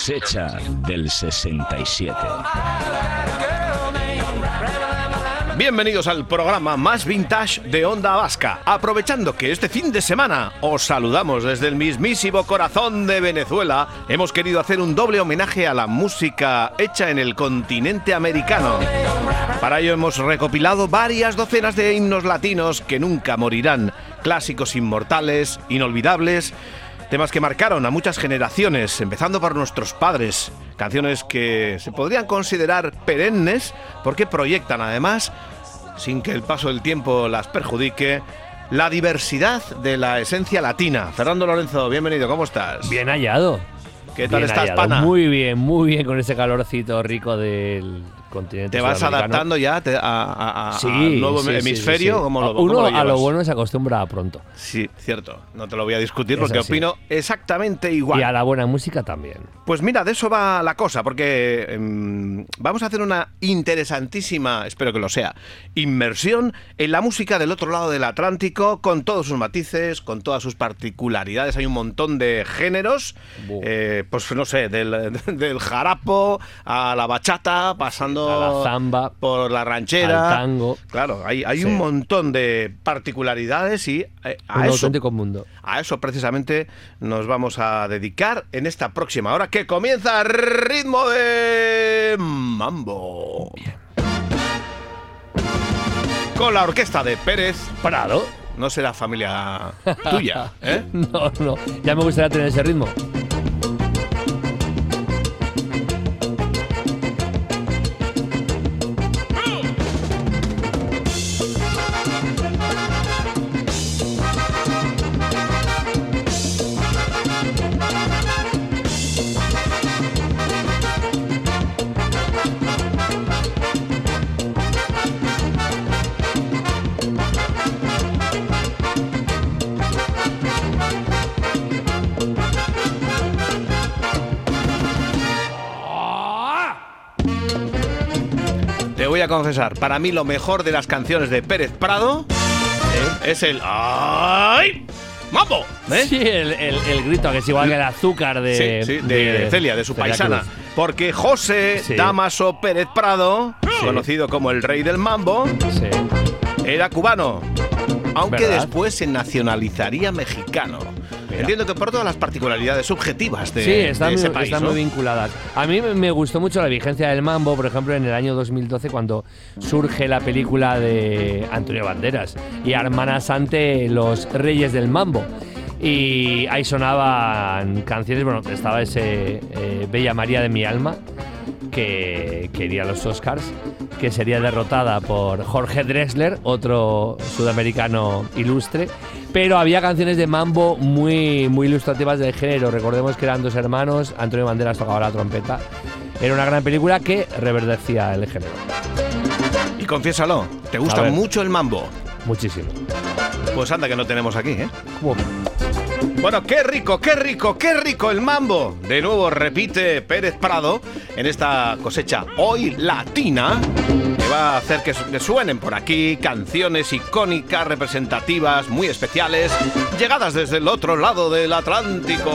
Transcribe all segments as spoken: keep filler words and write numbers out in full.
cosecha del sesenta y siete. Bienvenidos al programa más vintage de Onda Vasca. Aprovechando que este fin de semana os saludamos desde el mismísimo corazón de Venezuela, hemos querido hacer un doble homenaje a la música hecha en el continente americano. Para ello hemos recopilado varias docenas de himnos latinos que nunca morirán, clásicos inmortales, inolvidables, temas que marcaron a muchas generaciones, empezando por nuestros padres, canciones que se podrían considerar perennes porque proyectan además, sin que el paso del tiempo las perjudique, la diversidad de la esencia latina. Fernando Lorenzo, bienvenido, ¿cómo estás? Bien hallado. ¿Qué tal bien estás, hallado. pana? Muy bien, muy bien con ese calorcito rico del continente ¿Te vas sudamericano. adaptando ya te- a, a- a- Sí, al nuevo sí, sí, hemisferio? sí, sí. ¿Cómo lo, Uno cómo lo a lo llevas? bueno se acostumbra pronto. Sí, cierto. No te lo voy a discutir Es porque así. opino exactamente igual. Y a la buena música también. Pues mira, de eso va la cosa, porque eh, vamos a hacer una interesantísima, espero que lo sea, inmersión en la música del otro lado del Atlántico, con todos sus matices, con todas sus particularidades. Hay un montón de géneros, Buh. eh, pues no sé, del, del jarapo a la bachata, pasando A la zamba, por la ranchera, al tango. Claro, hay, hay Sí. un montón de particularidades y eh, a Un eso auténtico mundo. a eso precisamente nos vamos a dedicar en esta próxima hora que comienza Ritmo de Mambo. Con la orquesta de Pérez Prado. No será familia tuya, ¿eh? No, no. Ya me gustaría tener ese ritmo. Te voy a confesar, para mí lo mejor de las canciones de Pérez Prado es el ¡ay! ¡Mambo! ¿eh? Sí, el, el, el grito, que es igual que el azúcar de, Sí, sí, de, Celia, de su Celia paisana. Cruz. Porque José Sí. Damaso Pérez Prado, Sí. conocido como el rey del mambo, Sí. era cubano, aunque ¿Verdad? después se nacionalizaría mexicano. Mira. Entiendo que por todas las particularidades subjetivas de, Sí, están, de ese muy, país, están ¿no? muy vinculadas. A mí me- me gustó mucho la vigencia del mambo, por ejemplo, en el año dos mil doce, cuando surge la película de Antonio Banderas y Hermana Sante, Los Reyes del Mambo. Y ahí sonaban canciones, bueno, estaba ese eh, Bella María de mi alma, que quería los Oscars, que sería derrotada por Jorge Drexler, otro sudamericano ilustre. Pero había canciones de mambo muy, muy ilustrativas del género. Recordemos que eran dos hermanos, Antonio Banderas tocaba la trompeta. Era una gran película que reverdecía el género. Y confiésalo, ¿te A gusta ver. mucho el mambo? Muchísimo. Pues anda que no tenemos aquí, ¿eh? ¿Cómo? Bueno, qué rico, qué rico, qué rico el mambo. De nuevo repite Pérez Prado en esta cosecha hoy latina, que va a hacer que, su- que suenen por aquí canciones icónicas, representativas, muy especiales, llegadas desde el otro lado del Atlántico.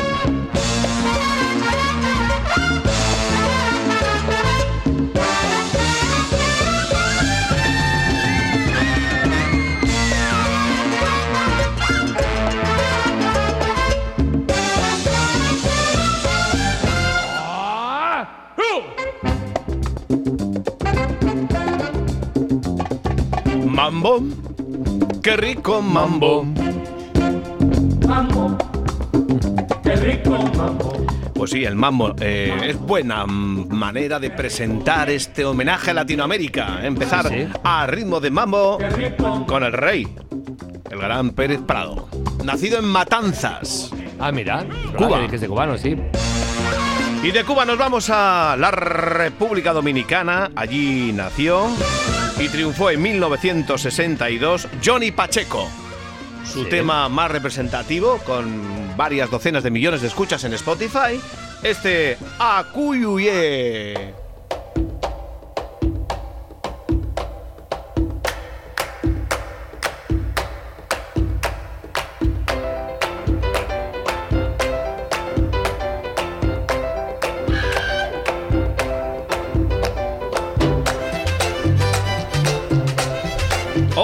Mambo, qué rico mambo. Mambo, qué rico mambo. Pues sí, el mambo eh, es buena mm, manera de presentar este homenaje a Latinoamérica. Empezar Sí, sí. a ritmo de mambo con el rey, el gran Pérez Prado. Nacido en Matanzas. Ah, mira. Cuba. Ah, que es de cubano, sí. Y de Cuba nos vamos a la República Dominicana. Allí nació y triunfó en mil novecientos sesenta y dos Johnny Pacheco. Su Sí. tema más representativo, con varias docenas de millones de escuchas en Spotify, este Acuyuye.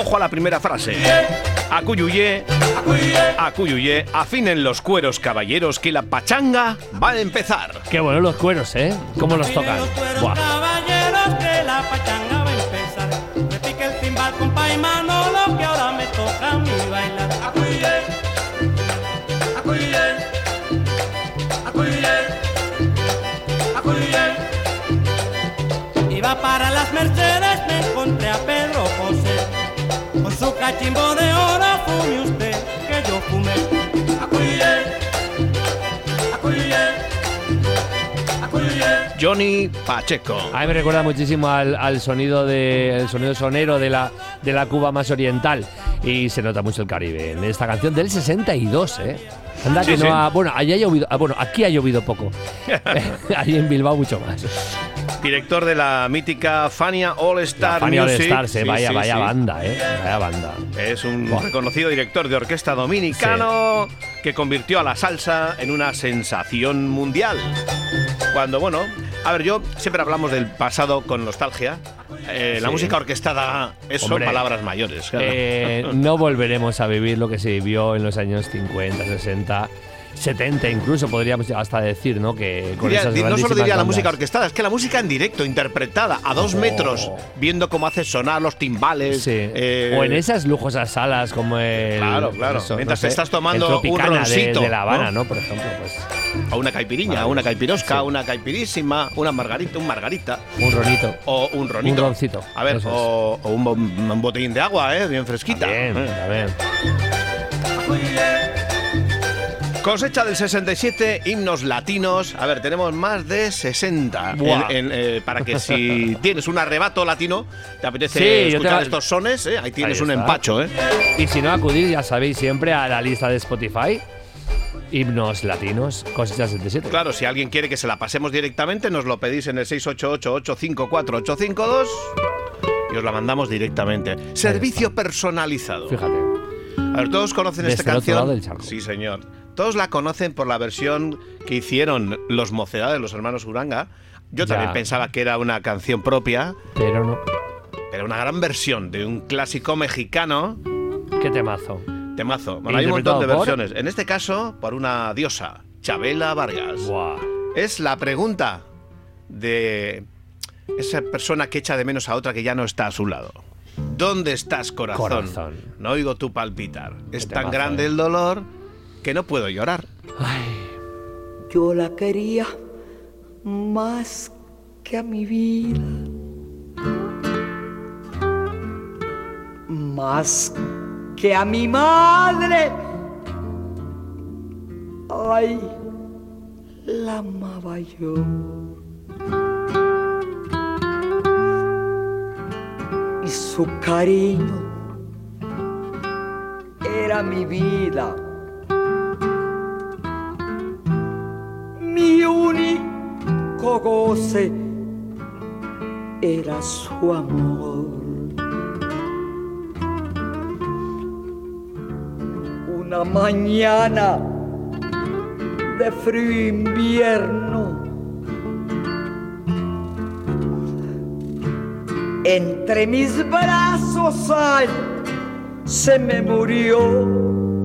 Ojo a la primera frase. Acuyuyé, acuyuyé, afinen los cueros, caballeros, que la pachanga va a empezar. Qué bueno los cueros, ¿eh? ¿Cómo los tocan? Buah. Caballeros, que la pachanga va a empezar. Me pique el timbal, compa y Manolo, que ahora me toca a mí bailar. Acuyuyé, acuyuyé, acuyuyé, acuyuyé. Iba para las Mercedes, me encontré a Pedro José. Con su cachimbo de oro, fume usted, que yo fumé. Acuyuyé, acuyuyé, acuyuyé. Johnny Pacheco. A mí me recuerda muchísimo al, al sonido de el sonido sonero de la, de la Cuba más oriental. Y se nota mucho el Caribe en esta canción del sesenta y dos, ¿eh? Anda Sí, que sí. no ha... Bueno, allí ha llovido... ah, Bueno, aquí ha llovido poco. Allí en Bilbao mucho más. Director de la mítica Fania All Star Fanny All Music. Stars, eh, Sí, vaya, sí, vaya sí. banda, ¿eh? Vaya banda. Es un Buah. reconocido director de orquesta dominicano que convirtió a la salsa en una sensación mundial. Cuando, bueno, a ver, yo siempre hablamos del pasado con nostalgia. Eh, La Sí. música orquestada es son Hombre, palabras mayores. Claro. Eh, no volveremos a vivir lo que se vivió en los años cincuenta, sesenta, setenta, incluso podríamos hasta decir, ¿no? Que con Diría- esas di- no solo grandísimas diría la bandas. música orquestada, es que la música en directo, interpretada a dos Oh. metros, viendo cómo hace sonar los timbales. Sí. eh, O en esas lujosas salas como el... Claro, claro. eso, Mientras sé, te estás tomando el un Tropicana roncito, de, de La Habana, ¿no? ¿no? Por ejemplo, pues A una caipiriña, Vale. una caipirosca, Sí. una caipirísima, una margarita, un margarita. un ronito. O un ronito. Un roncito, A ver, eso es. o, o un, bo- un botellín de agua, ¿eh? Bien fresquita. Bien, Eh. a ver. Cosecha del sesenta y siete, himnos latinos. A ver, tenemos más de sesenta. Buah. En- en, eh, para que si tienes un arrebato latino, te apetece Sí, yo escuchar te- estos sones, ¿eh? Ahí tienes Ahí un está. empacho, ¿eh? Y si no, acudir, ya sabéis, siempre a la lista de Spotify. Himnos latinos, Cosecha setenta y siete. Claro, si alguien quiere que se la pasemos directamente, nos lo pedís en el seis ocho ocho, ocho cinco cuatro, ocho cinco dos y os la mandamos directamente. Servicio personalizado. Fíjate. A ver, todos conocen Desde esta el otro canción. lado del charco. Sí, señor. Todos la conocen por la versión que hicieron los Mocedades, los hermanos Uranga. Yo Ya. también pensaba que era una canción propia, Pero no. pero una gran versión de un clásico mexicano. Qué temazo. Temazo. Bueno, hay un Interpretado montón de por- versiones. En este caso, por una diosa, Chabela Vargas. Buah. Es la pregunta de esa persona que echa de menos a otra que ya no está a su lado. ¿Dónde estás, corazón? Corazón. No oigo tu palpitar. Es tan temazo, grande eh. el dolor que no puedo llorar. Yo la quería más que a mi vida, más que a mi madre. Ay, la amaba yo. Y su cariño era mi vida. Mi único goce era su amor. Una mañana de frío invierno, entre mis brazos, ay, se me murió.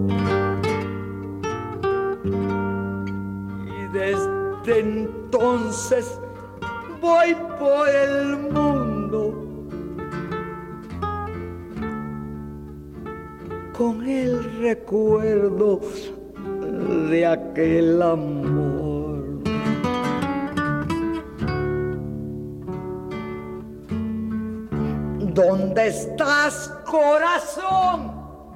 Desde entonces voy por el mundo con el recuerdo de aquel amor. ¿Dónde estás, corazón?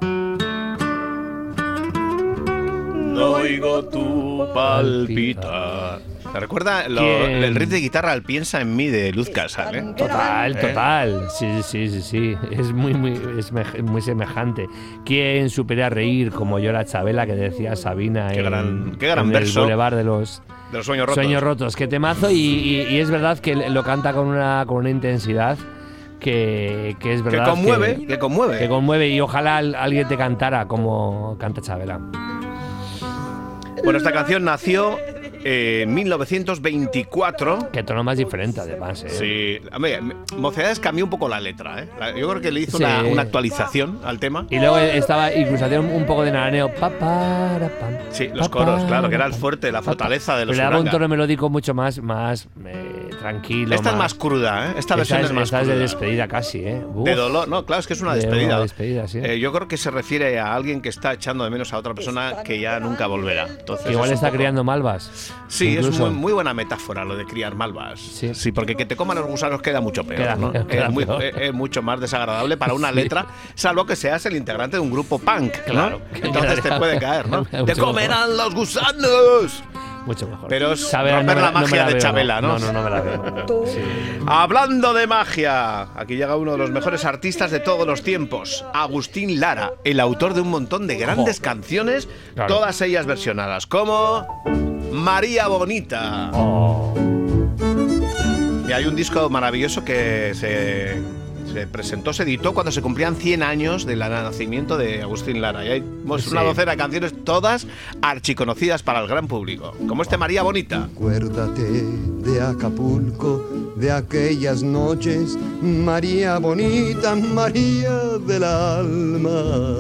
No oigo tu palpitar. ¿Te recuerda lo- ¿Quién? el riff de guitarra al Piensa en mí de Luz Casal, eh? Total, ¿Eh? total. Sí, sí, sí, sí. Es muy, muy, es mej- muy semejante. ¿Quién supera a reír como llora Chabela, que decía Sabina Qué en, gran- qué gran en verso. el Boulevard de los De los sueños rotos. Sueños Rotos? Qué temazo. Y, y- y es verdad que lo canta con una, con una intensidad que, que es Que verdad. conmueve, que, que conmueve. que conmueve. Y ojalá al- alguien te cantara como canta Chabela. Bueno, esta canción nació eh, en mil novecientos veinticuatro. Qué tono más diferente, además. ¿eh? Sí, hombre, Mocedades cambió un poco la letra, ¿eh? La- Yo creo que le hizo Sí. una, una actualización al tema. Y luego estaba, incluso hacía un, un poco de naraneo. Pa, para, pam, Sí, los pa, coros, claro, que era el pam, fuerte, la pa, fortaleza de los Pero le daba un Uranga. tono melódico mucho más, más eh, tranquilo. Esta es más cruda, ¿eh? Esta versión es más esta es cruda. de despedida casi, ¿eh? Uf. De dolor, no, claro, es que es una De despedida. una despedida, sí. Eh, yo creo que se refiere a alguien que está echando de menos a otra persona que ya nunca volverá. Entonces, Que igual es un está poco- criando malvas. Sí, Incluso. es muy, muy buena metáfora lo de criar malvas. Sí. Sí, porque que te coman los gusanos queda mucho peor, Queda- ¿no? queda es, muy- peor. es- es mucho más desagradable para una Sí. letra, salvo que seas el integrante de un grupo punk, ¿no? Claro. Entonces te puede caer, ¿no? Mucho ¡Te comerán los gusanos! Mucho mejor. Pero es Sabe, romper me la me magia de veo, Chabela, ¿no? No, no, no me la veo. Sí. Hablando de magia, aquí llega uno de los mejores artistas de todos los tiempos, Agustín Lara, el autor de un montón de grandes Ojo. canciones, Claro. todas ellas versionadas, como María Bonita. Oh. Y hay un disco maravilloso que se, se presentó, se editó cuando se cumplían cien años del nacimiento de Agustín Lara. Y hay pues, Sí. una docena de canciones, todas archiconocidas para el gran público, como este María Bonita. Acuérdate de Acapulco, de aquellas noches, María bonita, María del alma.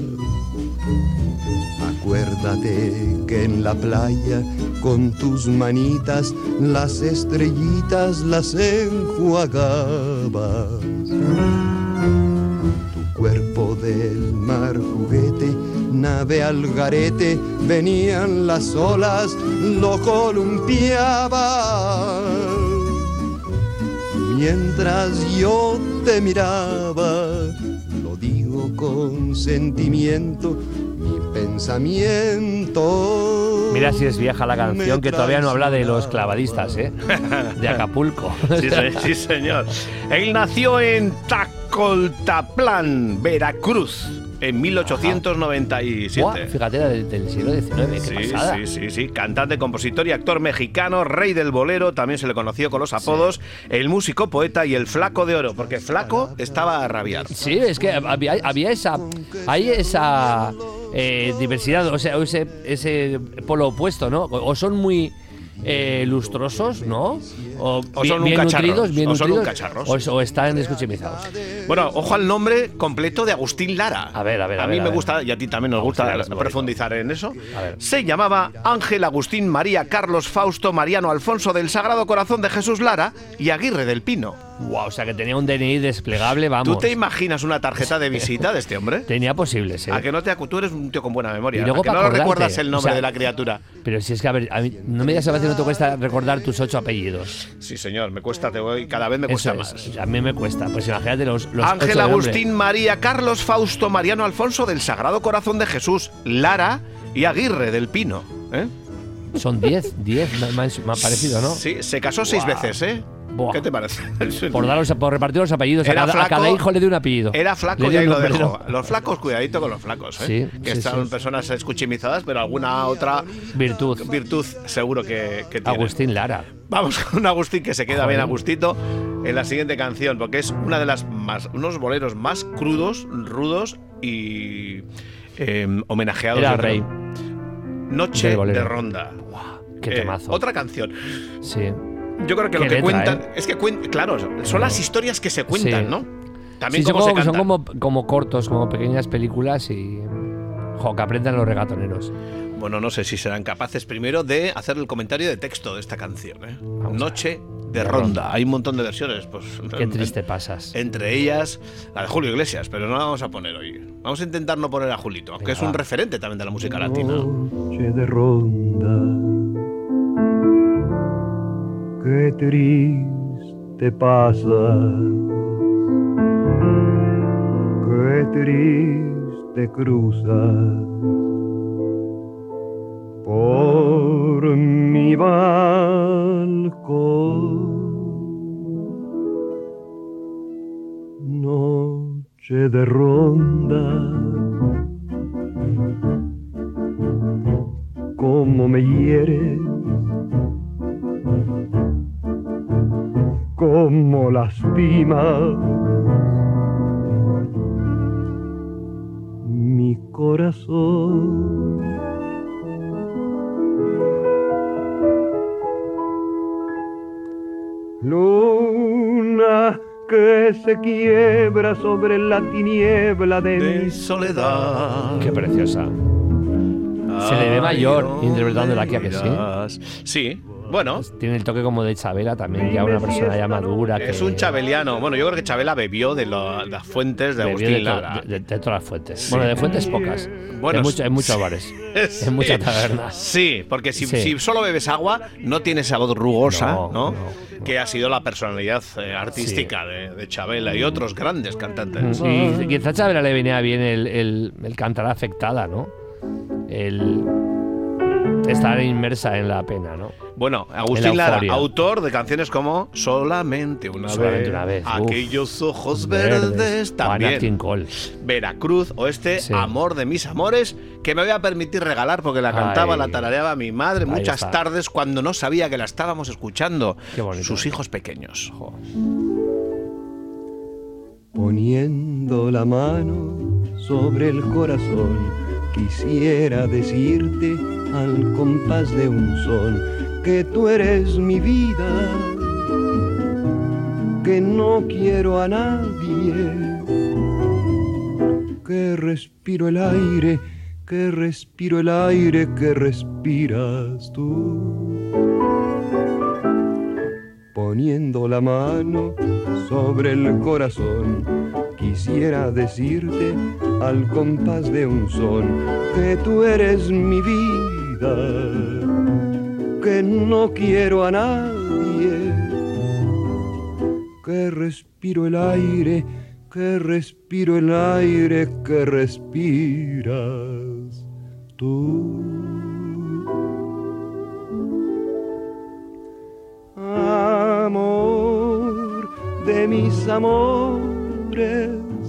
Acuérdate que en la playa, con tus manitas, las estrellitas las enjuagabas. Tu cuerpo del mar juguete, nave al garete, venían las olas, lo columpiaba. Mientras yo te miraba, lo digo con sentimiento, mi pensamiento. Mira si es vieja la canción, que todavía no habla de los clavadistas, ¿eh? De Acapulco. Sí, se- sí, señor. Él nació en Tacoltaplán, Veracruz, en mil ochocientos noventa y siete. Buah, fíjate, era del, del siglo diecinueve, qué Sí, pasada. sí, sí, sí. Cantante, compositor y actor mexicano, rey del bolero, también se le conoció con los apodos el músico, poeta y el flaco de oro, porque flaco estaba a rabiar. Sí, es que había, había esa, hay esa eh, diversidad, o sea, ese, ese polo opuesto, ¿no? O son muy eh, lustrosos, ¿no? O, O bien, son un bien cacharros, nutridos, bien o son un nutridos, cacharros. o, o están escuchimizados. Bueno, ojo al nombre completo de Agustín Lara. A ver, a ver, a A mí ver, a me ver. gusta, y a ti también nos Agustín gusta Lara es muy profundizar en eso. A ver. Se llamaba Ángel Agustín María Carlos Fausto Mariano Alfonso del Sagrado Corazón de Jesús Lara y Aguirre del Pino. Wow, o sea que tenía un D N I desplegable, vamos. ¿Tú te imaginas una tarjeta de visita de este hombre? Tenía posibles, ¿eh? A que no te acu- tú eres un tío con buena memoria. Y luego ¿A que pa' no lo acordarte, recuerdas el nombre o sea, de la criatura? Pero si es que, a ver, a mí- no me digas a veces no te cuesta recordar tus ocho apellidos. Sí, señor, me cuesta, te voy, cada vez me Eso cuesta es, más. a mí me cuesta. Pues imagínate los, los ocho Ángel de nombre. Agustín María Carlos Fausto Mariano Alfonso del Sagrado Corazón de Jesús, Lara y Aguirre del Pino. ¿eh? Son diez, diez, me, me ha- me ha parecido, ¿no? Sí, se casó seis Buah. veces, ¿eh? Buah. ¿Qué te parece? Por, daros, por repartir los apellidos. A Era cada, a flaco, cada hijo le dio un apellido. Era flaco Le y dio ahí un lo nombre, dejo. ¿no? Los flacos, cuidadito con los flacos, ¿eh? Sí, que sí, están sí. personas escuchimizadas, pero alguna otra Virtud. virtud seguro que, que tiene. Agustín Lara. Vamos con Agustín, que se queda Joder. bien Agustito en la siguiente canción, porque es una de las más, unos boleros más crudos, rudos y eh, homenajeados. Era yo creo. rey. Noche del bolero. de Ronda. Qué Eh, temazo. otra canción. Sí. Yo creo que lo Qué que letra, cuentan ¿eh? es que cuen- claro, son las historias que se cuentan, Sí. ¿no? También Sí, son, cómo se como, son cantan. como, como cortos, como pequeñas películas y. Jo, que aprendan los regatoneros. Bueno, no sé si serán capaces primero de hacer el comentario de texto de esta canción, ¿eh? Noche de Ronda. Hay un montón de versiones, pues. Qué triste pasas. Entre ellas la de Julio Iglesias, pero no la vamos a poner hoy. Vamos a intentar no poner a Julito, aunque Venga, es un va. referente también de la música latina. Noche de ronda, qué triste pasa, qué triste cruza por mi balcón. Noche de ronda, cómo me hiere, cómo lastima mi corazón. Luna que se quiebra sobre la tiniebla de, De mi soledad. Qué preciosa. Se le ve mayor interpretándola aquí, ¿a que sí? Sí, bueno. Tiene el toque como de Chabela también, ya una persona ya madura. Es que un chabeliano. Bueno, yo creo que Chabela bebió de lo- las fuentes de bebió Agustín de, to- Lara. de- de todas las fuentes. Bueno, de fuentes pocas. Bueno, en, mucho- en muchos bares. Sí. En muchas tabernas. Sí, porque si, Sí. si solo bebes agua, no tienes esa voz rugosa, ¿no? No, no, Que ha sido la personalidad eh, artística de, de Chabela y otros grandes cantantes. Y quizá a Chabela le venía bien el, el, el cantar afectada, ¿no? El estar inmersa en la pena, ¿no? Bueno, En Agustín la Lara, euforia. autor de canciones como Solamente una Solamente vez, una vez, uf. Aquellos ojos verdes, Juan también, Nat King Cole. Veracruz o este Sí. Amor de mis amores, que me voy a permitir regalar porque la cantaba, Ay. la tarareaba mi madre Ahí muchas está. tardes cuando no sabía que la estábamos escuchando. Qué bonito. Sus hijos pequeños. Poniendo la mano sobre el corazón, quisiera decirte al compás de un son que tú eres mi vida, que no quiero a nadie, que respiro el aire, que respiro el aire que respiras tú. Poniendo la mano sobre el corazón, quisiera decirte al compás de un son que tú eres mi vida, que no quiero a nadie, que respiro el aire, que respiro el aire que respiras tú. Amor de mis amores,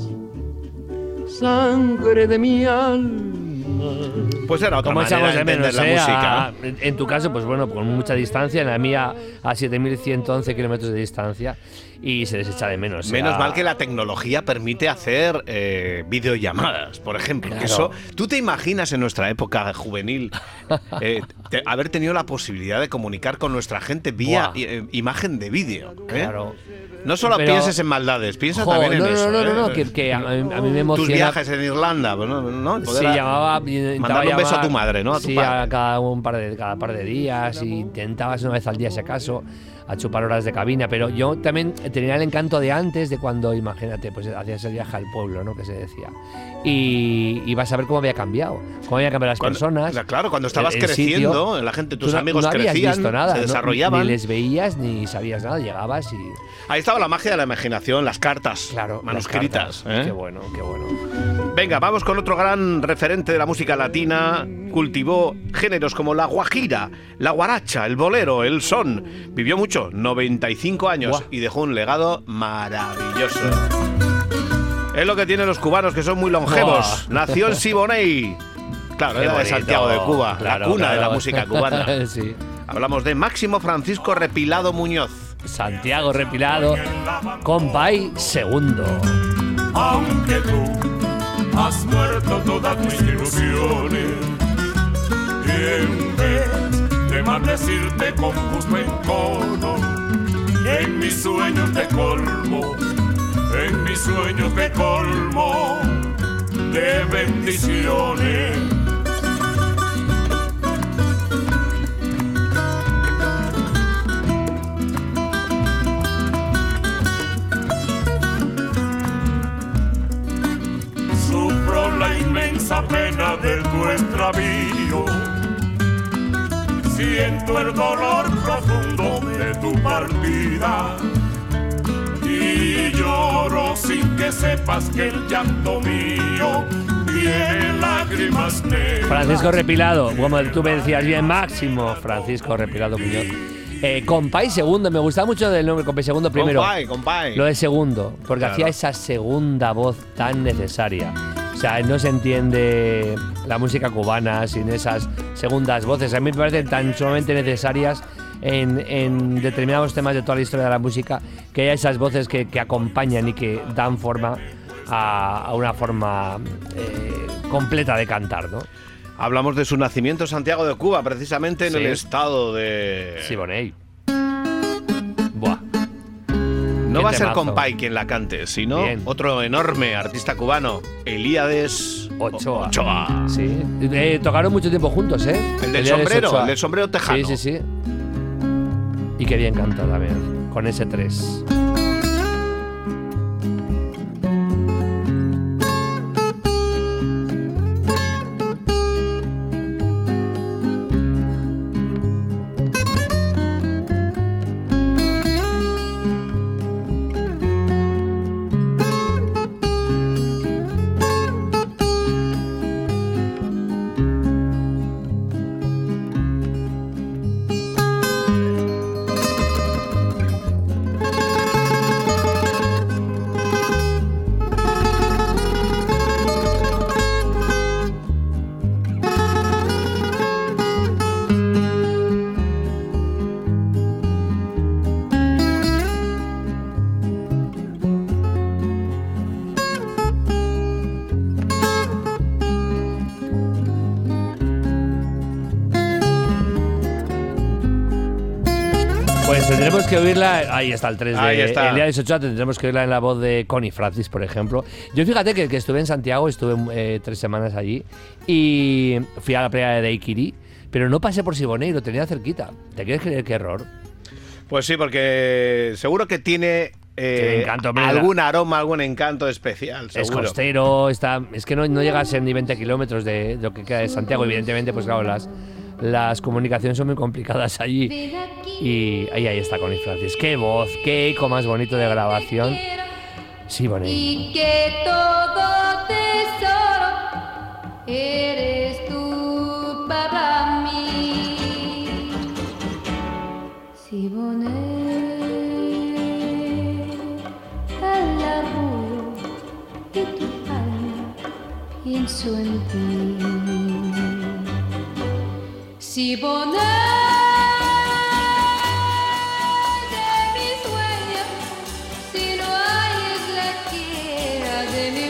sangre de mi alma. Pues era otra Como manera echamos de de entender menos, la eh, música. a- en tu caso, pues bueno, con mucha distancia, en la mía a siete mil ciento once kilómetros de distancia y se les echa de menos. Menos ya. mal que la tecnología permite hacer eh, videollamadas, por ejemplo. Que Claro. eso, ¿tú te imaginas en nuestra época juvenil eh, te- haber tenido la posibilidad de comunicar con nuestra gente vía Buah. eh, imagen de vídeo? ¿eh? Claro. No solo Pero- pienses en maldades, piensa Jo, también en no, no, eso. no, no, ¿eh? no, que, que a, mí, a mí me emociona. Tus viajes en Irlanda, pues, ¿no? ¿no? Poder Sí, a- llamaba, intentaba mandarle un beso a llamar, tu madre, ¿no? A tu sí, padre. a cada un par de cada par de días, y intentabas una vez al día si acaso a chupar horas de cabina, pero yo también tenía el encanto de antes, de cuando, imagínate, pues hacías el viaje al pueblo, ¿no? Que se decía. Y, y vas a ver cómo había cambiado, cómo habían cambiado las Cuando- personas. la- claro, cuando estabas el- el creciendo, sitio. la gente, Tú tus no- amigos no habías crecían, visto nada, se no- desarrollaban. Ni les veías ni sabías nada, llegabas y... Ahí estaba la magia de la imaginación, las cartas Claro, manuscritas. las cartas. ¿eh? Qué bueno, qué bueno. Venga, vamos con otro gran referente de la música latina. Cultivó géneros como la guajira, la guaracha, el bolero, el son. Vivió mucho, noventa y cinco años, Buah. y dejó un legado maravilloso. Es lo que tienen los cubanos, que son muy longevos. Buah. Nació en Siboney. Claro, Qué era de bonito. Santiago de Cuba, Claro, la cuna de la claro. música cubana. Sí. Hablamos de Máximo Francisco Repilado Muñoz. Santiago Repilado, compay segundo. Aunque tú has muerto todas mis ilusiones, y en vez de maldecirte con justo encono, en mis sueños te colmo, en mis sueños te colmo de bendiciones. Sufro la inmensa pena de tu extravío, siento el dolor profundo de tu partida y lloro sin que sepas que el llanto mío tiene lágrimas negras. Francisco Repilado, como tú me decías bien, Máximo Francisco Repilado Muñoz. Eh, compay segundo, me gustaba mucho del nombre compay segundo primero. Compay, compay. Lo de segundo, porque Claro. hacía esa segunda voz tan necesaria. O sea, no se entiende la música cubana sin esas segundas voces. A mí me parecen tan sumamente necesarias en, en determinados temas de toda la historia de la música, que haya esas voces que, que acompañan y que dan forma a, a una forma eh, completa de cantar, ¿no? Hablamos de su nacimiento en Santiago de Cuba, precisamente en Sí. el estado de... Siboney. Buah. No Qué va a ser temazo. Compay quien la cante, sino Bien. otro enorme artista cubano, Elías Ochoa. Ochoa. Sí. Eh, tocaron mucho tiempo juntos, ¿eh? El del Elías sombrero, Ochoa. el del sombrero tejano. Sí, sí, sí. Y qué bien canta también, con ese tres. Pues tendremos que oírla. Ahí está el tres Ahí de está. Elías Ochoa. Tendremos que oírla en la voz de Connie Francis, por ejemplo. Yo fíjate que, que estuve en Santiago, estuve eh, tres semanas allí y fui a la playa de Daiquiri, pero no pasé por Siboney, lo tenía cerquita. ¿Te quieres creer qué error? Pues sí, porque seguro que tiene eh, Tiene encanto, hombre, algún aroma, algún encanto especial, Es seguro. costero, está, es que no, no llega a ser ni veinte kilómetros de, de lo que queda de Santiago. Evidentemente, pues claro, las, las comunicaciones son muy complicadas allí. Y ahí, ahí está Connie Francis. Qué voz, qué eco más bonito de grabación. Sí, Bonnie. Y que todo tesoro eres tú para mí. Siboney, al arrullo de tu alma pienso en ti. Siboney, de mis sueños, si no hay es la quiera de mi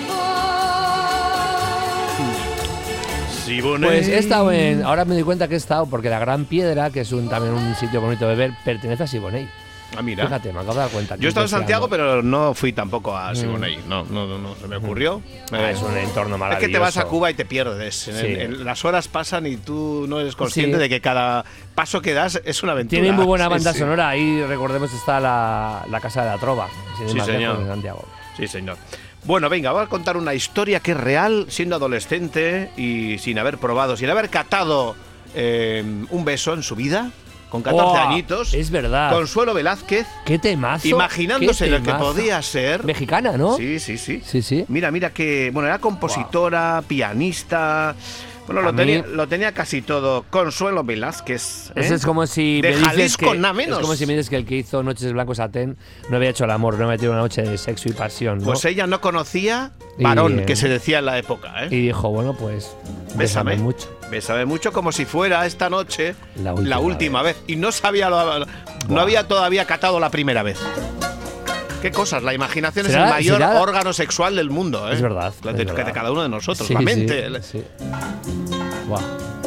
voz. Siboney. Pues he estado en. Ahora me doy cuenta que he estado porque la Gran Piedra, que es un, también un sitio bonito de ver, pertenece a Siboney. Ah, mira. Fíjate, me acabo de dar cuenta. Yo he estado en Deseando. Santiago, pero no fui tampoco a Siboney. No, no, no, no, se me ocurrió. Ah, Eh, es un entorno Es maravilloso. que te vas a Cuba y te pierdes. En- Sí. en- las horas pasan y tú no eres consciente Sí. de que cada paso que das es una aventura. Tiene muy buena Sí, banda sí. sonora. Ahí, recordemos, está la, la Casa de la Trova. sin ir Sí, más lejos, señor. en Santiago. Sí, señor. Bueno, venga, voy a contar una historia que es real, siendo adolescente y sin haber probado, sin haber catado eh, un beso en su vida, con catorce ¡Oh! añitos. Es verdad. Consuelo Velázquez, Qué temazo. imaginándose qué lo que temazo. podía ser. Mexicana, ¿no? Sí, sí, sí. Sí, sí. Mira, mira que, bueno, era compositora, pianista. Bueno, A lo mí- tenía, lo tenía casi todo. Consuelo Velázquez. ¿eh? Eso es como si De me dices Jalisco, que, nada menos. Es como si me dices que el que hizo Noches Blancos Satén no había hecho el amor, no había tenido una noche de sexo y pasión, ¿no? Pues ella no conocía Y, varón, eh, que se decía en la época. ¿eh? Y dijo, bueno, pues Bésame. bésame mucho. Bésame mucho como si fuera esta noche La la última última, vez. Y no sabía, lo- no Buah. había todavía catado la primera vez. Qué cosas, la imaginación es ¿Será- el mayor será- órgano sexual del mundo. ¿eh? Es verdad, La es de, verdad. de cada uno de nosotros, Sí, la sí, mente. sí. Buah.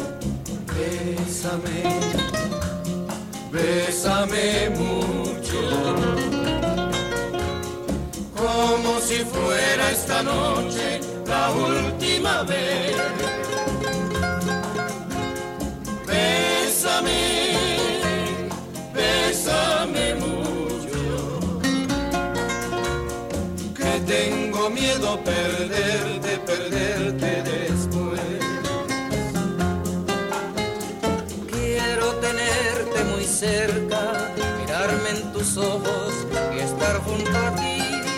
Bésame, bésame mucho, como si fuera esta noche la última vez. Bésame, bésame mucho, que tengo miedo perderte, perderte después. Quiero tenerte muy cerca, mirarme en tus ojos y estar junto a ti.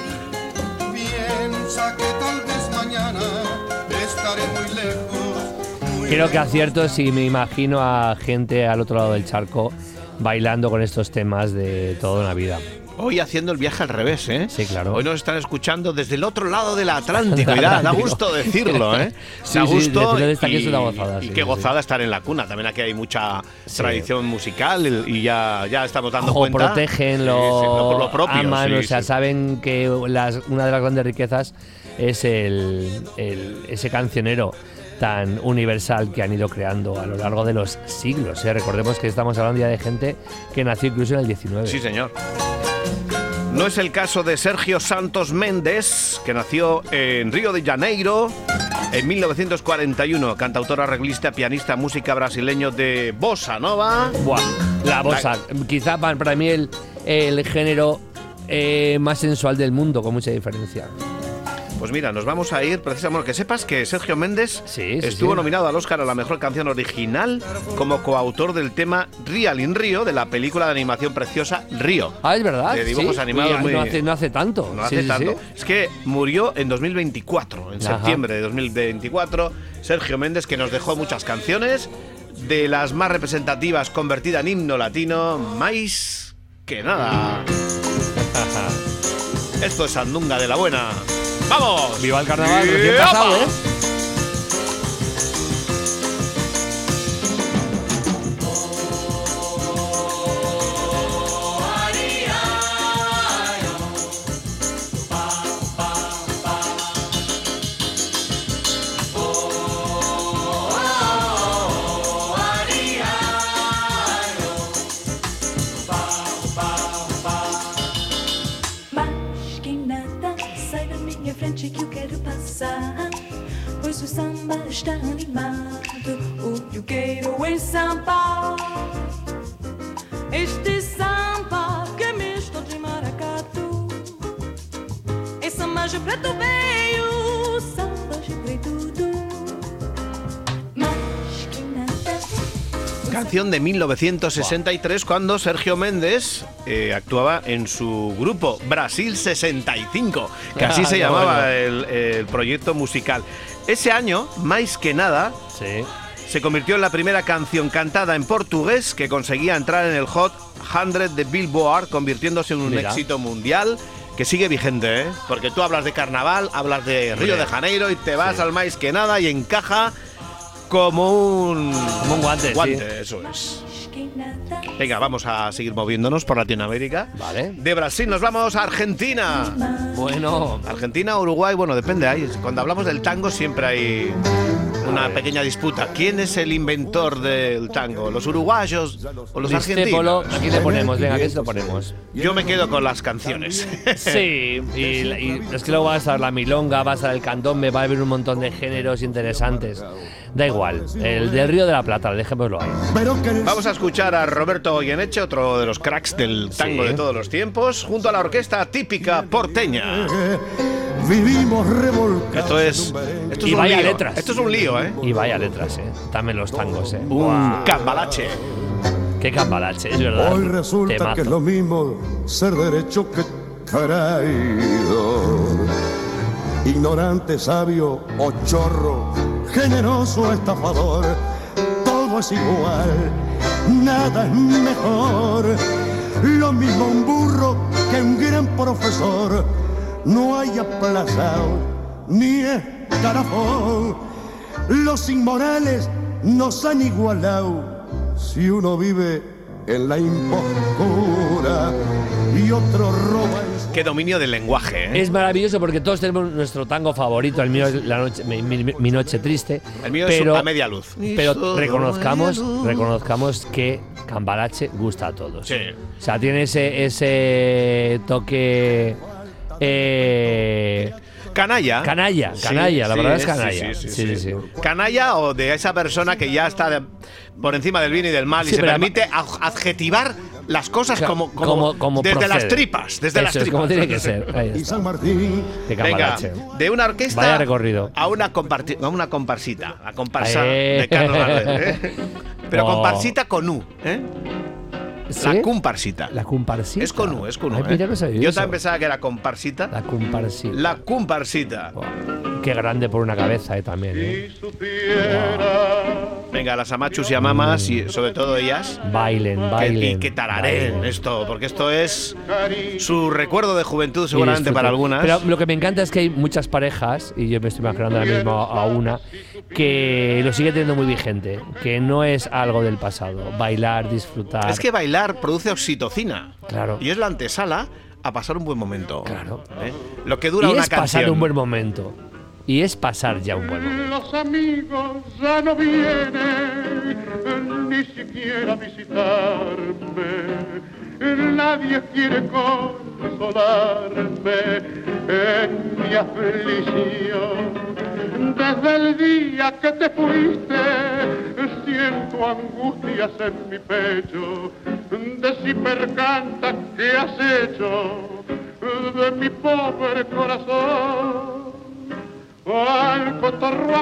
Piensa que tal vez mañana estaré muy lejos. Muy Creo que lejos. acierto si me imagino a gente al otro lado del charco bailando con estos temas de toda una vida. Hoy haciendo el viaje al revés, ¿eh? Sí, claro. Hoy nos están escuchando desde el otro lado del Atlántico. Y da, da gusto decirlo, ¿eh? Sí, da sí, gusto. decirlo desde aquí y, es una gozada, y sí, qué sí, gozada estar en la cuna. También aquí hay mucha Sí. tradición musical y ya, ya estamos dando Ojo, cuenta. protegen, Sí, lo, sí, no, por lo propio. aman, sí, o sea, sí. saben que las- una de las grandes riquezas es el, el- ese cancionero tan universal que han ido creando a lo largo de los siglos. ¿eh? Recordemos que estamos hablando ya de gente que nació incluso en el diecinueve. Sí, señor. No es el caso de Sergio Santos Méndez, que nació en Río de Janeiro en mil novecientos cuarenta y uno, cantautor, arreglista, pianista, música brasileño de bossa nova. Buah, la bossa, la... quizá para mí el, el género eh, más sensual del mundo, con mucha diferencia. Pues mira, nos vamos a ir precisamente, que sepas que Sergio Méndez sí, sí, estuvo sí. nominado al Oscar a la mejor canción original como coautor del tema Real in Rio de la película de animación preciosa Río. Ah, es verdad. De dibujos sí. animados. Uy, muy... no, hace, no hace tanto. No hace sí, tanto. Sí, sí. Es que murió en dos mil veinticuatro, en Ajá. septiembre de dos mil veinticuatro, Sergio Méndez, que nos dejó muchas canciones, de las más representativas, convertida en himno latino, más que nada. Esto es Sandunga de la buena. ¡Vamos! ¡Viva el carnaval! Recién pasado, ¿eh? Que eu quero passar, pois o samba está animado. O eu quero em samba, este samba que é misto de maracatu. É samba de preto veio, samba de preto tudo. Mas que nada. Canción de mil novecientos sesenta y tres, cuando Sergio Méndez eh, actuaba en su grupo Brasil sesenta y cinco, que así ah, se llamaba bueno. el, el proyecto musical. Ese año, más que nada, sí. se convirtió en la primera canción cantada en portugués que conseguía entrar en el Hot cien de Billboard, convirtiéndose en un Mira. éxito mundial que sigue vigente, ¿eh? Porque tú hablas de carnaval, hablas de Río de Janeiro y te vas sí. al más que nada y encaja como un, como un guante. guante Sí. Eso es. Venga, vamos a seguir moviéndonos por Latinoamérica. Vale. De Brasil nos vamos a Argentina. Bueno. Argentina, Uruguay, bueno, depende. Hay, cuando hablamos del tango siempre hay una pequeña disputa. ¿Quién es el inventor del tango? ¿Los uruguayos o los Discépolo, argentinos? Aquí le ponemos, venga, aquí lo ponemos. Yo me quedo con las canciones. Sí, y, y es que luego va a estar la milonga, va a estar el candombe, va a haber un montón de géneros interesantes. Da igual, el del Río de la Plata, dejémoslo ahí. Vamos a escuchar a Roberto Goyeneche, otro de los cracks del tango sí. de todos los tiempos, junto a la orquesta típica porteña. Vivimos revolcados. Esto es, esto es y un vaya lío. letras. Esto es un lío, ¿eh? Y vaya letras, ¿eh? También los tangos, ¿eh? Un wow. cambalache. Qué cambalache, es verdad. Hoy resulta Temazo. que es lo mismo ser derecho que traidor. Ignorante, sabio o chorro, generoso, estafador, todo es igual, nada es mejor. Lo mismo un burro que un gran profesor, no hay aplazado ni escarafón. Los inmorales nos han igualado si uno vive en la impostura y otro roba. Qué dominio del lenguaje, ¿eh? Es maravilloso porque todos tenemos nuestro tango favorito. El mío es la noche, mi, mi, mi noche triste. El mío pero, es A Media Luz. Pero reconozcamos, reconozcamos que Cambalache gusta a todos. Sí. O sea, tiene ese, ese toque. Eh, Canalla. Canalla, canalla, sí, la verdad sí, es canalla. Sí sí, sí, sí, sí, sí. Canalla o de esa persona que ya está de, por encima del bien y del mal sí, y se permite adjetivar las cosas como, como, como, como desde procede. las tripas, desde Eso las tripas. Es como tiene que ser. Ahí está. De Venga, de una orquesta Vaya recorrido. a una, a una comparsita, a comparsa eh. de Carlos Gardel, ¿eh? Pero oh. comparsita con U, ¿eh? ¿Sí? La comparsita. La comparsita. Es con U, es con U. Ay, ¿eh? mira, no sabía Yo eso. también pensaba que era comparsita. La comparsita. La comparsita. Oh, qué grande por una cabeza, eh, también. ¿eh? Wow. Venga, las amachus y amamas, y sobre todo ellas. Bailen, bailen. Que, y que tararen bailen. Esto, porque esto es su recuerdo de juventud, seguramente para algunas. Pero lo que me encanta es que hay muchas parejas, y yo me estoy imaginando ahora mismo a una, que lo sigue teniendo muy vigente, que no es algo del pasado. Bailar, disfrutar. Es que bailar produce oxitocina. Claro. Y es la antesala a pasar un buen momento. Claro. ¿Eh? Lo que dura y una es canción. pasar un buen momento. Y es pasar ya un buen momento. Los amigos ya no vienen ni siquiera a visitarme. nadie quiere consolarme en mi aflicción. Desde el día que te fuiste, siento angustias en mi pecho, de si percanta que has hecho de mi pobre corazón. Al cotorro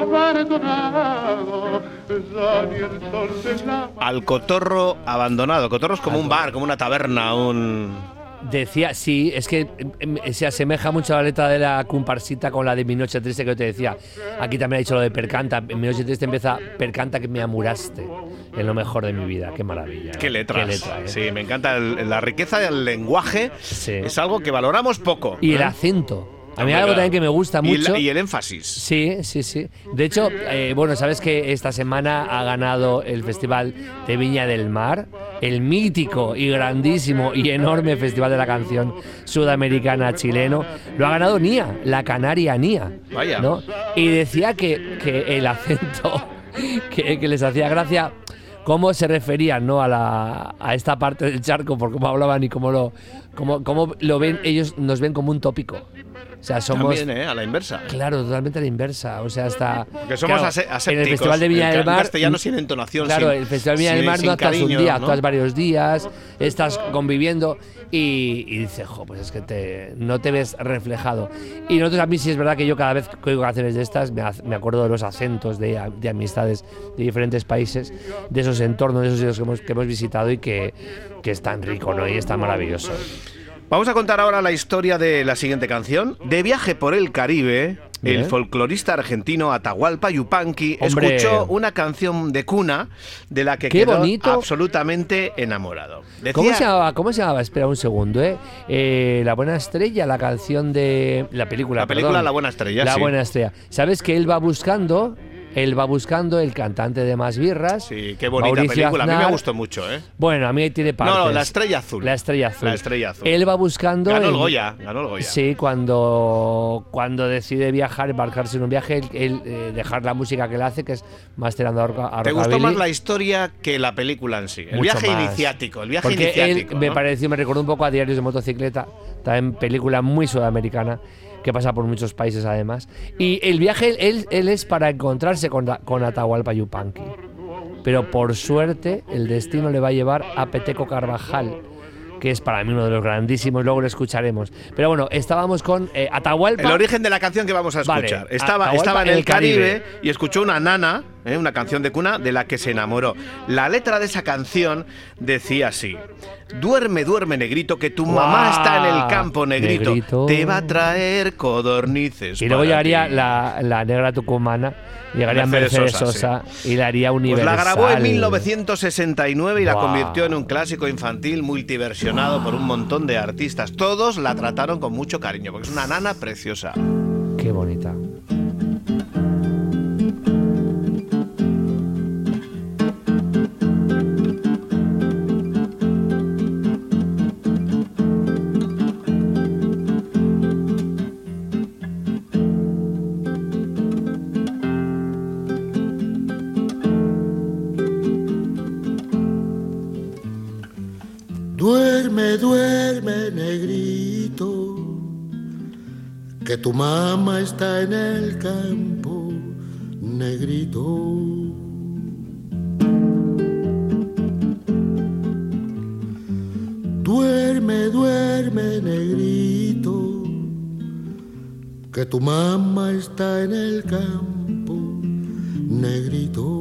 abandonado, ya ni el sol de la... Al cotorro abandonado. Cotorro es como un bar, como una taberna, un... Decía, sí, es que eh, se asemeja mucho a la letra de la comparsita con la de Mi Noche Triste que yo te decía. Aquí también ha dicho lo de Percanta. En Mi Noche Triste empieza Percanta que me amuraste en lo mejor de mi vida. Qué maravilla. Qué letras. Qué letra, ¿eh? Sí, me encanta el, la riqueza del lenguaje. Sí. Es algo que valoramos poco. Y ¿eh? el acento. A mí hay algo también que me gusta y mucho. El, y el énfasis. Sí, sí, sí. De hecho, eh, bueno, sabes que esta semana ha ganado el Festival de Viña del Mar, el mítico y grandísimo y enorme Festival de la Canción Sudamericana chileno. Lo ha ganado Nia, la canaria Nia. Vaya. ¿No? Y decía que, que el acento que, que les hacía gracia, cómo se referían, ¿no?, a, la, a esta parte del charco, por cómo hablaban y cómo lo, cómo, cómo lo ven. Ellos nos ven como un tópico. O sea, somos... También, ¿eh? A la inversa. Claro, totalmente a la inversa. O sea, hasta... Que somos claro, ase asépticos. en el Festival de Viña del Mar... castellano sin entonación. Claro, sin, el Festival de Viña del Mar sin no actúas cariño, un día, ¿no? actúas varios días, estás conviviendo y, y dices, jo, pues es que te, no te ves reflejado. Y nosotros, a mí sí es verdad que yo cada vez que oigo canciones de estas me, me acuerdo de los acentos de, de amistades de diferentes países, de esos entornos, de esos sitios que hemos, que hemos visitado y que, que es tan rico, ¿no? Y es tan maravilloso. Vamos a contar ahora la historia de la siguiente canción. De viaje por el Caribe, Bien. el folclorista argentino Atahualpa Yupanqui Hombre. escuchó una canción de cuna de la que Qué quedó bonito. absolutamente enamorado. Decía, ¿Cómo se llamaba? ¿Cómo se llamaba? Espera un segundo, ¿eh? eh La Buena Estrella, la canción de... La película, La película perdón. La Buena Estrella, La sí. Buena Estrella. ¿Sabes que él va buscando... Él va buscando el cantante de Más Birras. Sí, qué bonita Mauricio película. Aznar. A mí me gustó mucho, ¿eh? Bueno, a mí tiene partes. No, no, La Estrella Azul. La Estrella Azul. La Estrella Azul. Él va buscando... Ganó el el- Goya, ganó el Goya. Sí, cuando, cuando decide viajar, embarcarse en un viaje, él, él, eh, dejar la música que él hace, que es más tirando a roca- a ¿Te gustó rockabilly. más la historia que la película en sí? El Mucho viaje más. iniciático, el viaje Porque iniciático. él me ¿no? pareció, me recordó un poco a Diarios de Motocicleta, también película muy sudamericana, que pasa por muchos países además. Y el viaje, él, él es para encontrarse con, con Atahualpa Yupanqui. Pero por suerte, el destino le va a llevar a Peteco Carvajal, que es para mí uno de los grandísimos, luego lo escucharemos. Pero bueno, estábamos con eh, Atahualpa. El origen de la canción que vamos a Vale, escuchar. estaba, Atahualpa estaba en en el el Caribe. Caribe y escuchó una nana, ¿eh? Una canción de cuna de la que se enamoró. La letra de esa canción decía así: duerme, duerme, negrito, que tu mamá ¡Guau! está en el campo, negrito. Negrito. Te va a traer codornices. Y luego para llegaría ti". la, la negra tucumana, llegaría Mercedes Mercedes Sosa, Sosa, y la haría Pues universal. la grabó en mil novecientos sesenta y nueve y la Guau. convirtió en un clásico infantil multiversionado por un montón de artistas. Todos la trataron con mucho cariño, porque es una nana preciosa. Qué bonita. Duerme, duerme, negrito, que tu mamá está en el campo, negrito. Duerme, duerme, negrito, que tu mamá está en el campo, negrito.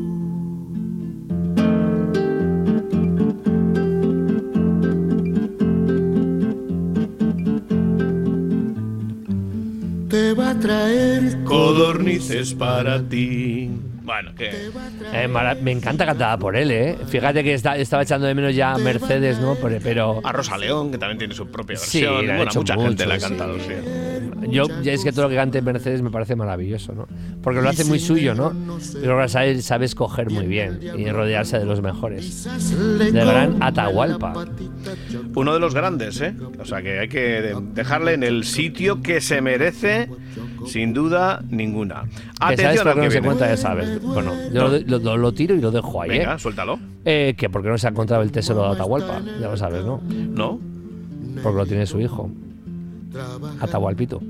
Te va a traer Codornices para ti. Bueno, que Eh, mara- me encanta cantada por él, ¿eh? Fíjate que está, estaba echando de menos ya a Mercedes, ¿no? Pero, pero a Rosa León, que también tiene su propia Sí, versión. la han bueno, hecho mucha gente mucho, la ha sí. cantado, sí. yo, ya es que todo lo que cante Mercedes me parece maravilloso, ¿no? Porque lo hace muy suyo, ¿no? Pero ahora sabe, sabe escoger muy bien y rodearse de los mejores. Del gran Atahualpa. Uno de los grandes, ¿eh? O sea que hay que de- dejarle en el sitio que se merece sin duda ninguna. Que sabes Atención por al qué que no se viene. cuenta, ya sabes. Bueno, yo lo, lo- lo- lo tiro y lo dejo ahí, Venga, ¿eh? suéltalo. Eh, Que porque no se ha encontrado el tesoro de Atahualpa, ya lo sabes, ¿no? ¿No? Porque lo tiene su hijo, Atahualpito.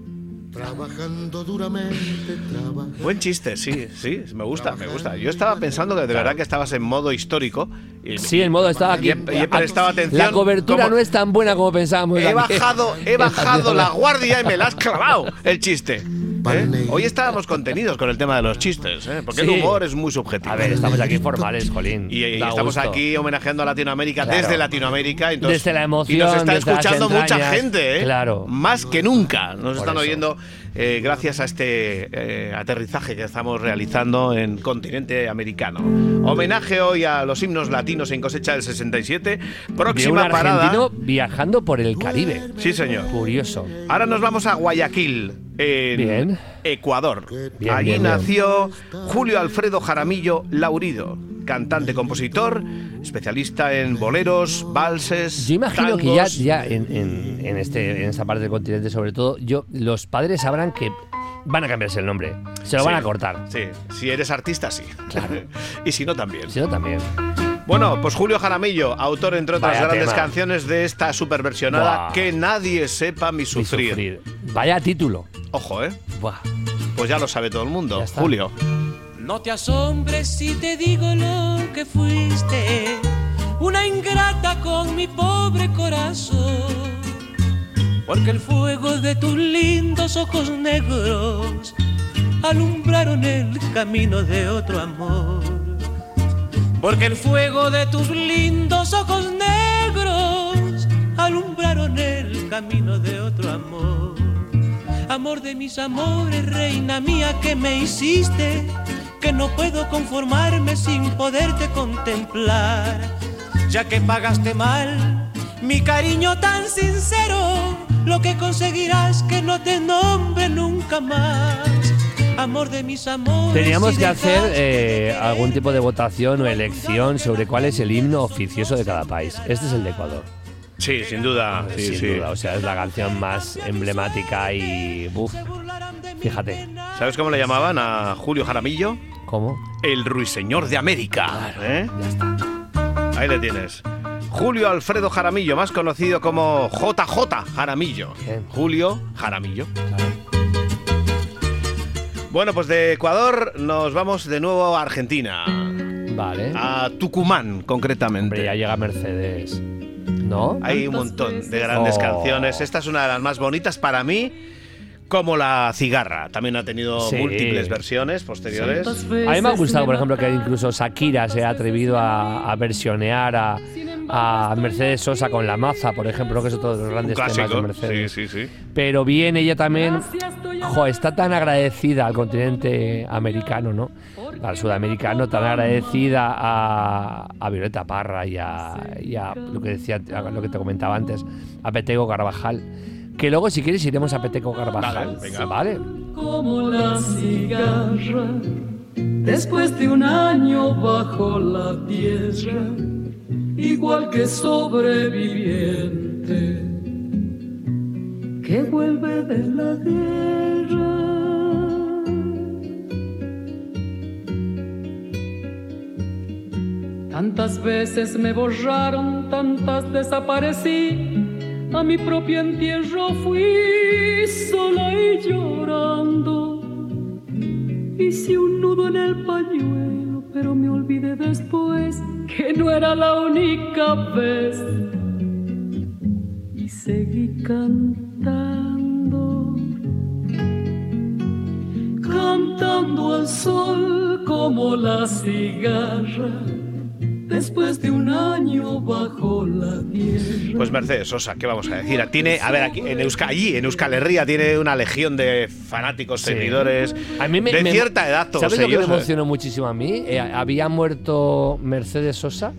Trabajando duramente, trabaja. Buen chiste, sí, sí, me gusta, me gusta. Yo estaba pensando que de verdad que estabas en modo histórico. Y, Sí, el modo estaba aquí. Y he, y he prestado atención. La cobertura como- no es tan buena como pensábamos. He aquí. bajado, he bajado la guardia y me la has clavado el chiste. ¿Eh? Hoy estábamos contenidos con el tema de los chistes, ¿eh? Porque Sí. el humor es muy subjetivo. A ver, estamos aquí formales, Jolín. Y, y Da estamos gusto. aquí homenajeando a Latinoamérica Claro. desde Latinoamérica. Entonces, Desde la emoción, y nos está desde las escuchando mucha entrañas. gente, ¿eh? Claro. Más que nunca. Nos Por están eso. oyendo eh, gracias a este eh, aterrizaje que estamos realizando en continente americano. Homenaje hoy a los himnos latinos en cosecha del sesenta y siete. De un Próxima argentino parada. viajando por el Caribe. Sí, señor. Curioso. Ahora nos vamos a Guayaquil, en Bien. Ecuador. Bien, Allí bien, bien. nació Julio Alfredo Jaramillo Laurido, cantante, compositor, especialista en boleros, valses. Yo imagino que ya, tangos. ya en, en, en este, en esta parte del continente, sobre todo, yo, los padres sabrán que van a cambiarse el nombre. Se lo Sí, van a cortar. Sí, si eres artista, sí. Y si no, también. Si no, también. Bueno, pues Julio Jaramillo, autor, entre otras Vaya grandes tema. canciones de esta superversionada Buah. Que nadie sepa mi Mi sufrir. sufrir. Vaya título. Ojo, ¿eh? Buah. Pues ya lo sabe todo el mundo. Ya está. Julio. No te asombres si te digo lo que fuiste, una ingrata con mi pobre corazón, porque el fuego de tus lindos ojos negros alumbraron el camino de otro amor. Porque el fuego de tus lindos ojos negros alumbraron el camino de otro amor. Amor de mis amores, reina mía, que me hiciste, que no puedo conformarme sin poderte contemplar, ya que pagaste mal mi cariño tan sincero, lo que conseguirás que no te nombre nunca más. Amor de mis amores. Teníamos si que hacer dejaste eh, de algún tipo de quererme, votación o elección sobre cuál es el himno oficioso de cada país. Este es el de Ecuador. Sí, sin duda. Sí, Sin sí. duda. O sea, es la canción más emblemática y. Buf. Fíjate. ¿Sabes cómo le llamaban a Julio Jaramillo? ¿Cómo? El ruiseñor de América. ¿eh? Ya está. Ahí le tienes. Julio Alfredo Jaramillo, más conocido como J J Jaramillo. Bien. Julio Jaramillo. Claro. Bueno, pues de Ecuador nos vamos de nuevo a Argentina. Vale. A Tucumán, concretamente. Hombre, ya llega Mercedes. ¿No? Hay un montón de grandes Oh. canciones. Esta es una de las más bonitas para mí, como La Cigarra. También ha tenido Sí. múltiples versiones posteriores. A mí me ha gustado, por ejemplo, que incluso Shakira se ha atrevido a, a versionear a, a Mercedes Sosa con La Maza, por ejemplo, que es otro de los Un grandes temas de clásico. Sí, Mercedes. sí, sí. Pero bien, ella también, jo, está tan agradecida al continente americano, ¿no? Al sudamericano, tan agradecida a, a Violeta Parra y a, y a lo que decía, a lo que te comentaba antes, a Peteco Carvajal. Que luego, si quieres, iremos a Peteco Carvajal. Vale, venga. ¿Vale? Como la cigarra, después de un año bajo la tierra, igual que sobreviviente que vuelve de la guerra. Tantas veces me borraron, tantas desaparecí, a mi propio entierro fui sola y llorando. Hice un nudo en el pañuelo, pero me olvidé después que no era la única vez. Y seguí cantando, cantando al sol como la cigarra, después de un año bajo la tierra. Pues Mercedes Sosa, ¿qué vamos a decir? Tiene, a ver, aquí en Euskal, allí en Euskal Herria tiene una legión de fanáticos, Sí. seguidores A mí me, de me- cierta edad, todos ¿Sabes lo que ellos. me ¿eh? emocionó muchísimo a mí? Eh, había muerto Mercedes Sosa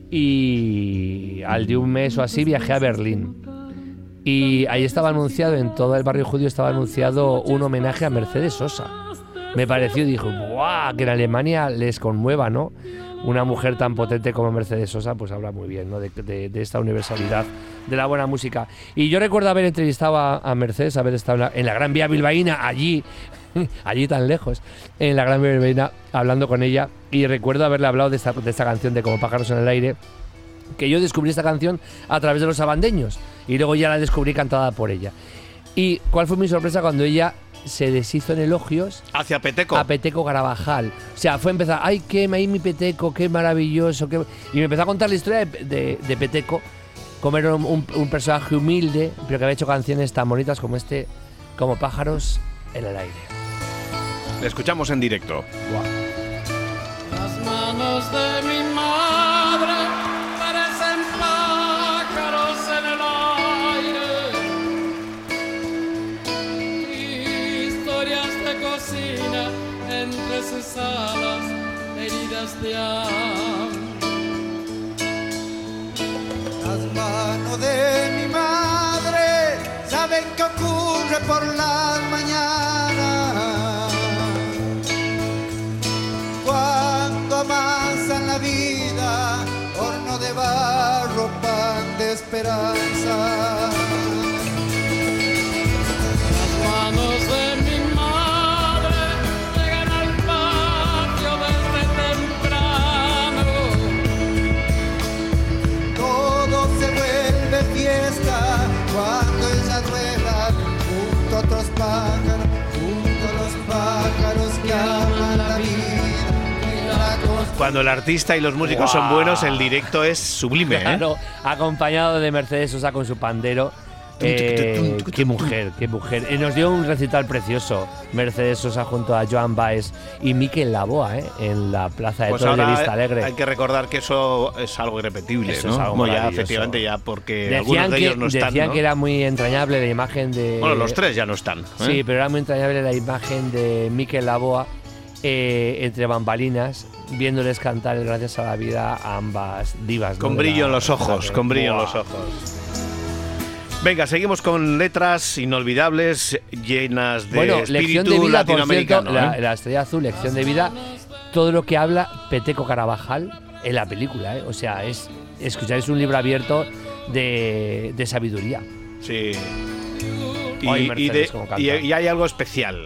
y al de un mes o así viajé a Berlín. Y ahí estaba anunciado, en todo el barrio judío estaba anunciado un homenaje a Mercedes Sosa. Me pareció, dijo, ¡buah! Que en Alemania les conmueva, ¿no? Una mujer tan potente como Mercedes Sosa, pues habla muy bien, ¿no? De, de- de esta universalidad de la buena música. Y yo recuerdo haber entrevistado a, a Mercedes, haber estado en la, en la Gran Vía Bilbaína, allí, allí tan lejos, en la Gran Vía Bilbaína, hablando con ella. Y recuerdo haberle hablado de esta, de esta canción de Como pájaros en el aire, que yo descubrí esta canción a través de los abandeños y luego ya la descubrí cantada por ella. ¿Y cuál fue mi sorpresa cuando ella se deshizo en elogios hacia Peteco? A Peteco Carabajal. O sea, fue empezar, ay, qué ahí mi Peteco, qué maravilloso. Qué... Y me empezó a contar la historia de, de, de Peteco, como era un, un personaje humilde, pero que había hecho canciones tan bonitas como este, Como pájaros en el aire. Le escuchamos en directo. Wow. Las manos de mi madre parecen pájaros en el aire. Historias de cocina entre sus alas heridas de hambre. Las manos de mi madre saben qué ocurre por las mañanas, cuando amasan la vida, horno de barro, pan de esperanza. Las manos de mi madre llegan al patio desde temprano. Todo se vuelve fiesta cuando ellas ruedan junto a otros pájaros, junto a los pájaros que aman la vida. Cuando el artista y los músicos wow. son buenos, el directo es sublime. Claro, ¿eh? acompañado de Mercedes Sosa con su pandero. Eh, qué mujer, qué mujer. Y nos dio un recital precioso, Mercedes Sosa junto a Joan Baez y Miquel Laboa, ¿eh? en la Plaza de pues Toros de Vista Alegre. Hay que recordar que eso es algo irrepetible, eso ¿no? Es algo Como ya, efectivamente, ya porque decían algunos de que, ellos no están. Decían ¿no? que era muy entrañable la imagen de. Bueno, los tres ya no están. ¿eh? Sí, pero era muy entrañable la imagen de Miquel Laboa eh, entre bambalinas, viéndoles cantar el Gracias a la Vida a ambas divas. Con ¿no? brillo la, en los ojos, con brillo wow. en los ojos. Venga, seguimos con letras inolvidables, llenas de bueno, espíritu de vida, latinoamericano. Por cierto, ¿eh? la, la Estrella Azul, lección de vida, todo lo que habla Peteco Carabajal en la película, ¿eh? O sea, es escuchar es un libro abierto de, de sabiduría. Sí. Y, Ay, y, de, y, y hay algo especial.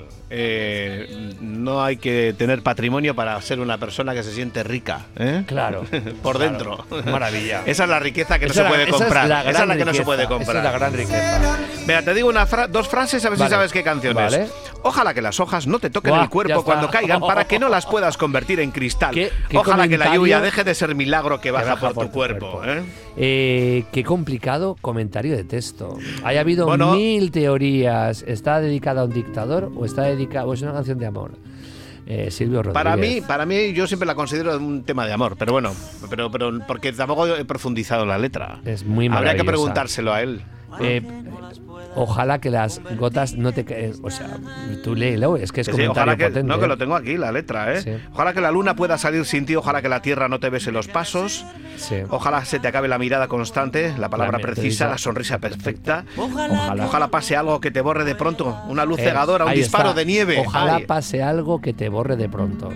Eh, no hay que tener patrimonio para ser una persona que se siente rica, ¿eh? Claro. Por claro. dentro. Maravilla. Esa es la riqueza que esa no se puede esa comprar. Es la esa es la que riqueza. no se puede comprar. Esa es la gran riqueza. Mira, te digo una fra dos frases a ver vale. si sabes qué canción vale. es. Ojalá que las hojas no te toquen Buah, el cuerpo cuando caigan para que no las puedas convertir en cristal. ¿Qué, qué Ojalá que la lluvia deje de ser milagro que baja, que baja por, por tu, tu cuerpo. cuerpo. ¿eh? Eh, qué complicado comentario de texto. Haya habido bueno, mil teorías. ¿Está dedicada a un dictador o está dedicada o es una canción de amor? Eh, Silvio Rodríguez. Para mí, para mí, yo siempre la considero un tema de amor, pero bueno, pero, pero porque tampoco he profundizado en la letra. Es muy maravillosa. Habría que preguntárselo a él. Eh, ojalá que las gotas no te caen. O sea, tú léelo, es que es sí, comentario ojalá que, potente. No, que lo tengo aquí, la letra, ¿eh? Sí. Ojalá que la luna pueda salir sin ti, ojalá que la tierra no te bese los pasos. Sí. Ojalá se te acabe la mirada constante, la palabra la precisa, la sonrisa perfecta. Ojalá. Ojalá pase algo que te borre de pronto, una luz eh, cegadora, un disparo está. de nieve. Ojalá Ay. pase algo que te borre de pronto.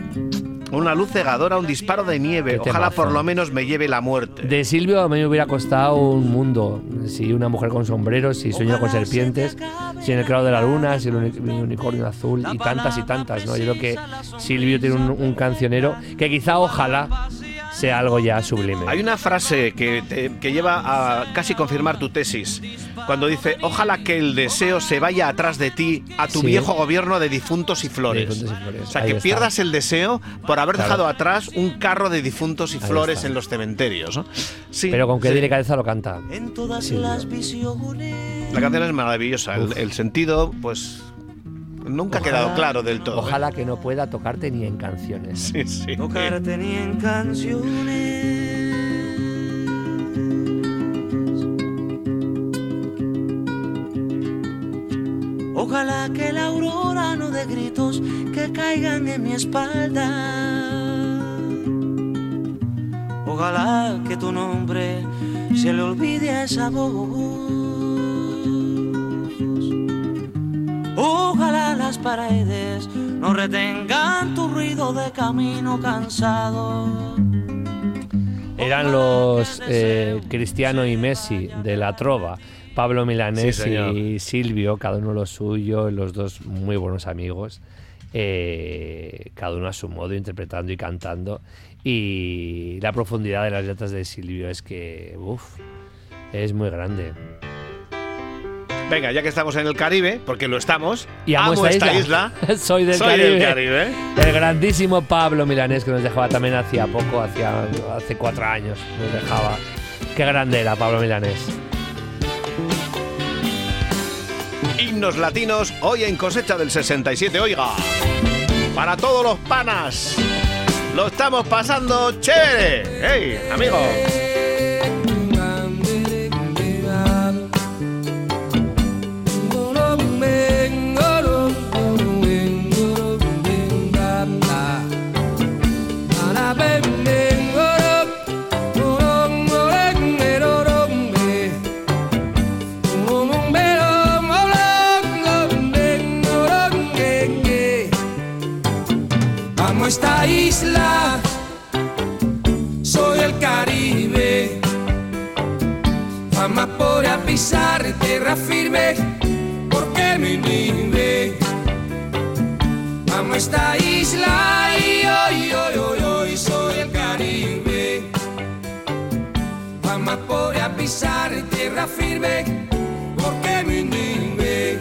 Una luz cegadora, un disparo de nieve. Ojalá por lo menos me lleve la muerte. De Silvio a mí me hubiera costado un mundo. Si una mujer con sombreros, si sueño con serpientes, si en el claro de la luna, si el unicornio azul y tantas y tantas, ¿no? Yo creo que Silvio tiene un, un cancionero que quizá ojalá sea algo ya sublime. Hay una frase que, te, que lleva a casi confirmar tu tesis. Cuando dice, ojalá que el deseo se vaya atrás de ti a tu sí. viejo gobierno de difuntos y flores. Difuntos y flores. O sea, Ahí que está. pierdas el deseo por haber claro. dejado atrás un carro de difuntos y Ahí flores está. en los cementerios, ¿no? Sí, pero con qué sí. delicadeza lo canta. En todas sí. las visiones. La canción es maravillosa. El, el sentido, pues, nunca ojalá, ha quedado claro del todo. Ojalá ¿eh? que no pueda tocarte ni en canciones. Sí, sí. Tocarte ni en canciones. Ojalá que la aurora no dé gritos que caigan en mi espalda. Ojalá que tu nombre se le olvide a esa voz. Ojalá las paredes no retengan tu ruido de camino cansado. Eran los eh, Cristiano y Messi de la trova. Pablo Milanés Sí, y Silvio, cada uno lo suyo, los dos muy buenos amigos, eh, cada uno a su modo, interpretando y cantando. Y la profundidad de las letras de Silvio es que, uff, es muy grande. Venga, ya que estamos en el Caribe, porque lo estamos, Y amo, amo esta, esta isla. isla. Soy del Soy Caribe. del Caribe. El grandísimo Pablo Milanés, que nos dejaba también hacía poco, hacía, hace cuatro años, nos dejaba. Qué grande era Pablo Milanés. Himnos latinos, hoy en cosecha del sesenta y siete. Oiga, para todos los panas, lo estamos pasando chévere. ¡Hey, amigo! Amo esta isla, soy el Caribe, jamás podré pisar tierra firme, porque me inhibe. Amo esta isla y hoy, hoy, hoy, hoy soy el Caribe, jamás podré pisar tierra firme, porque me inhibe.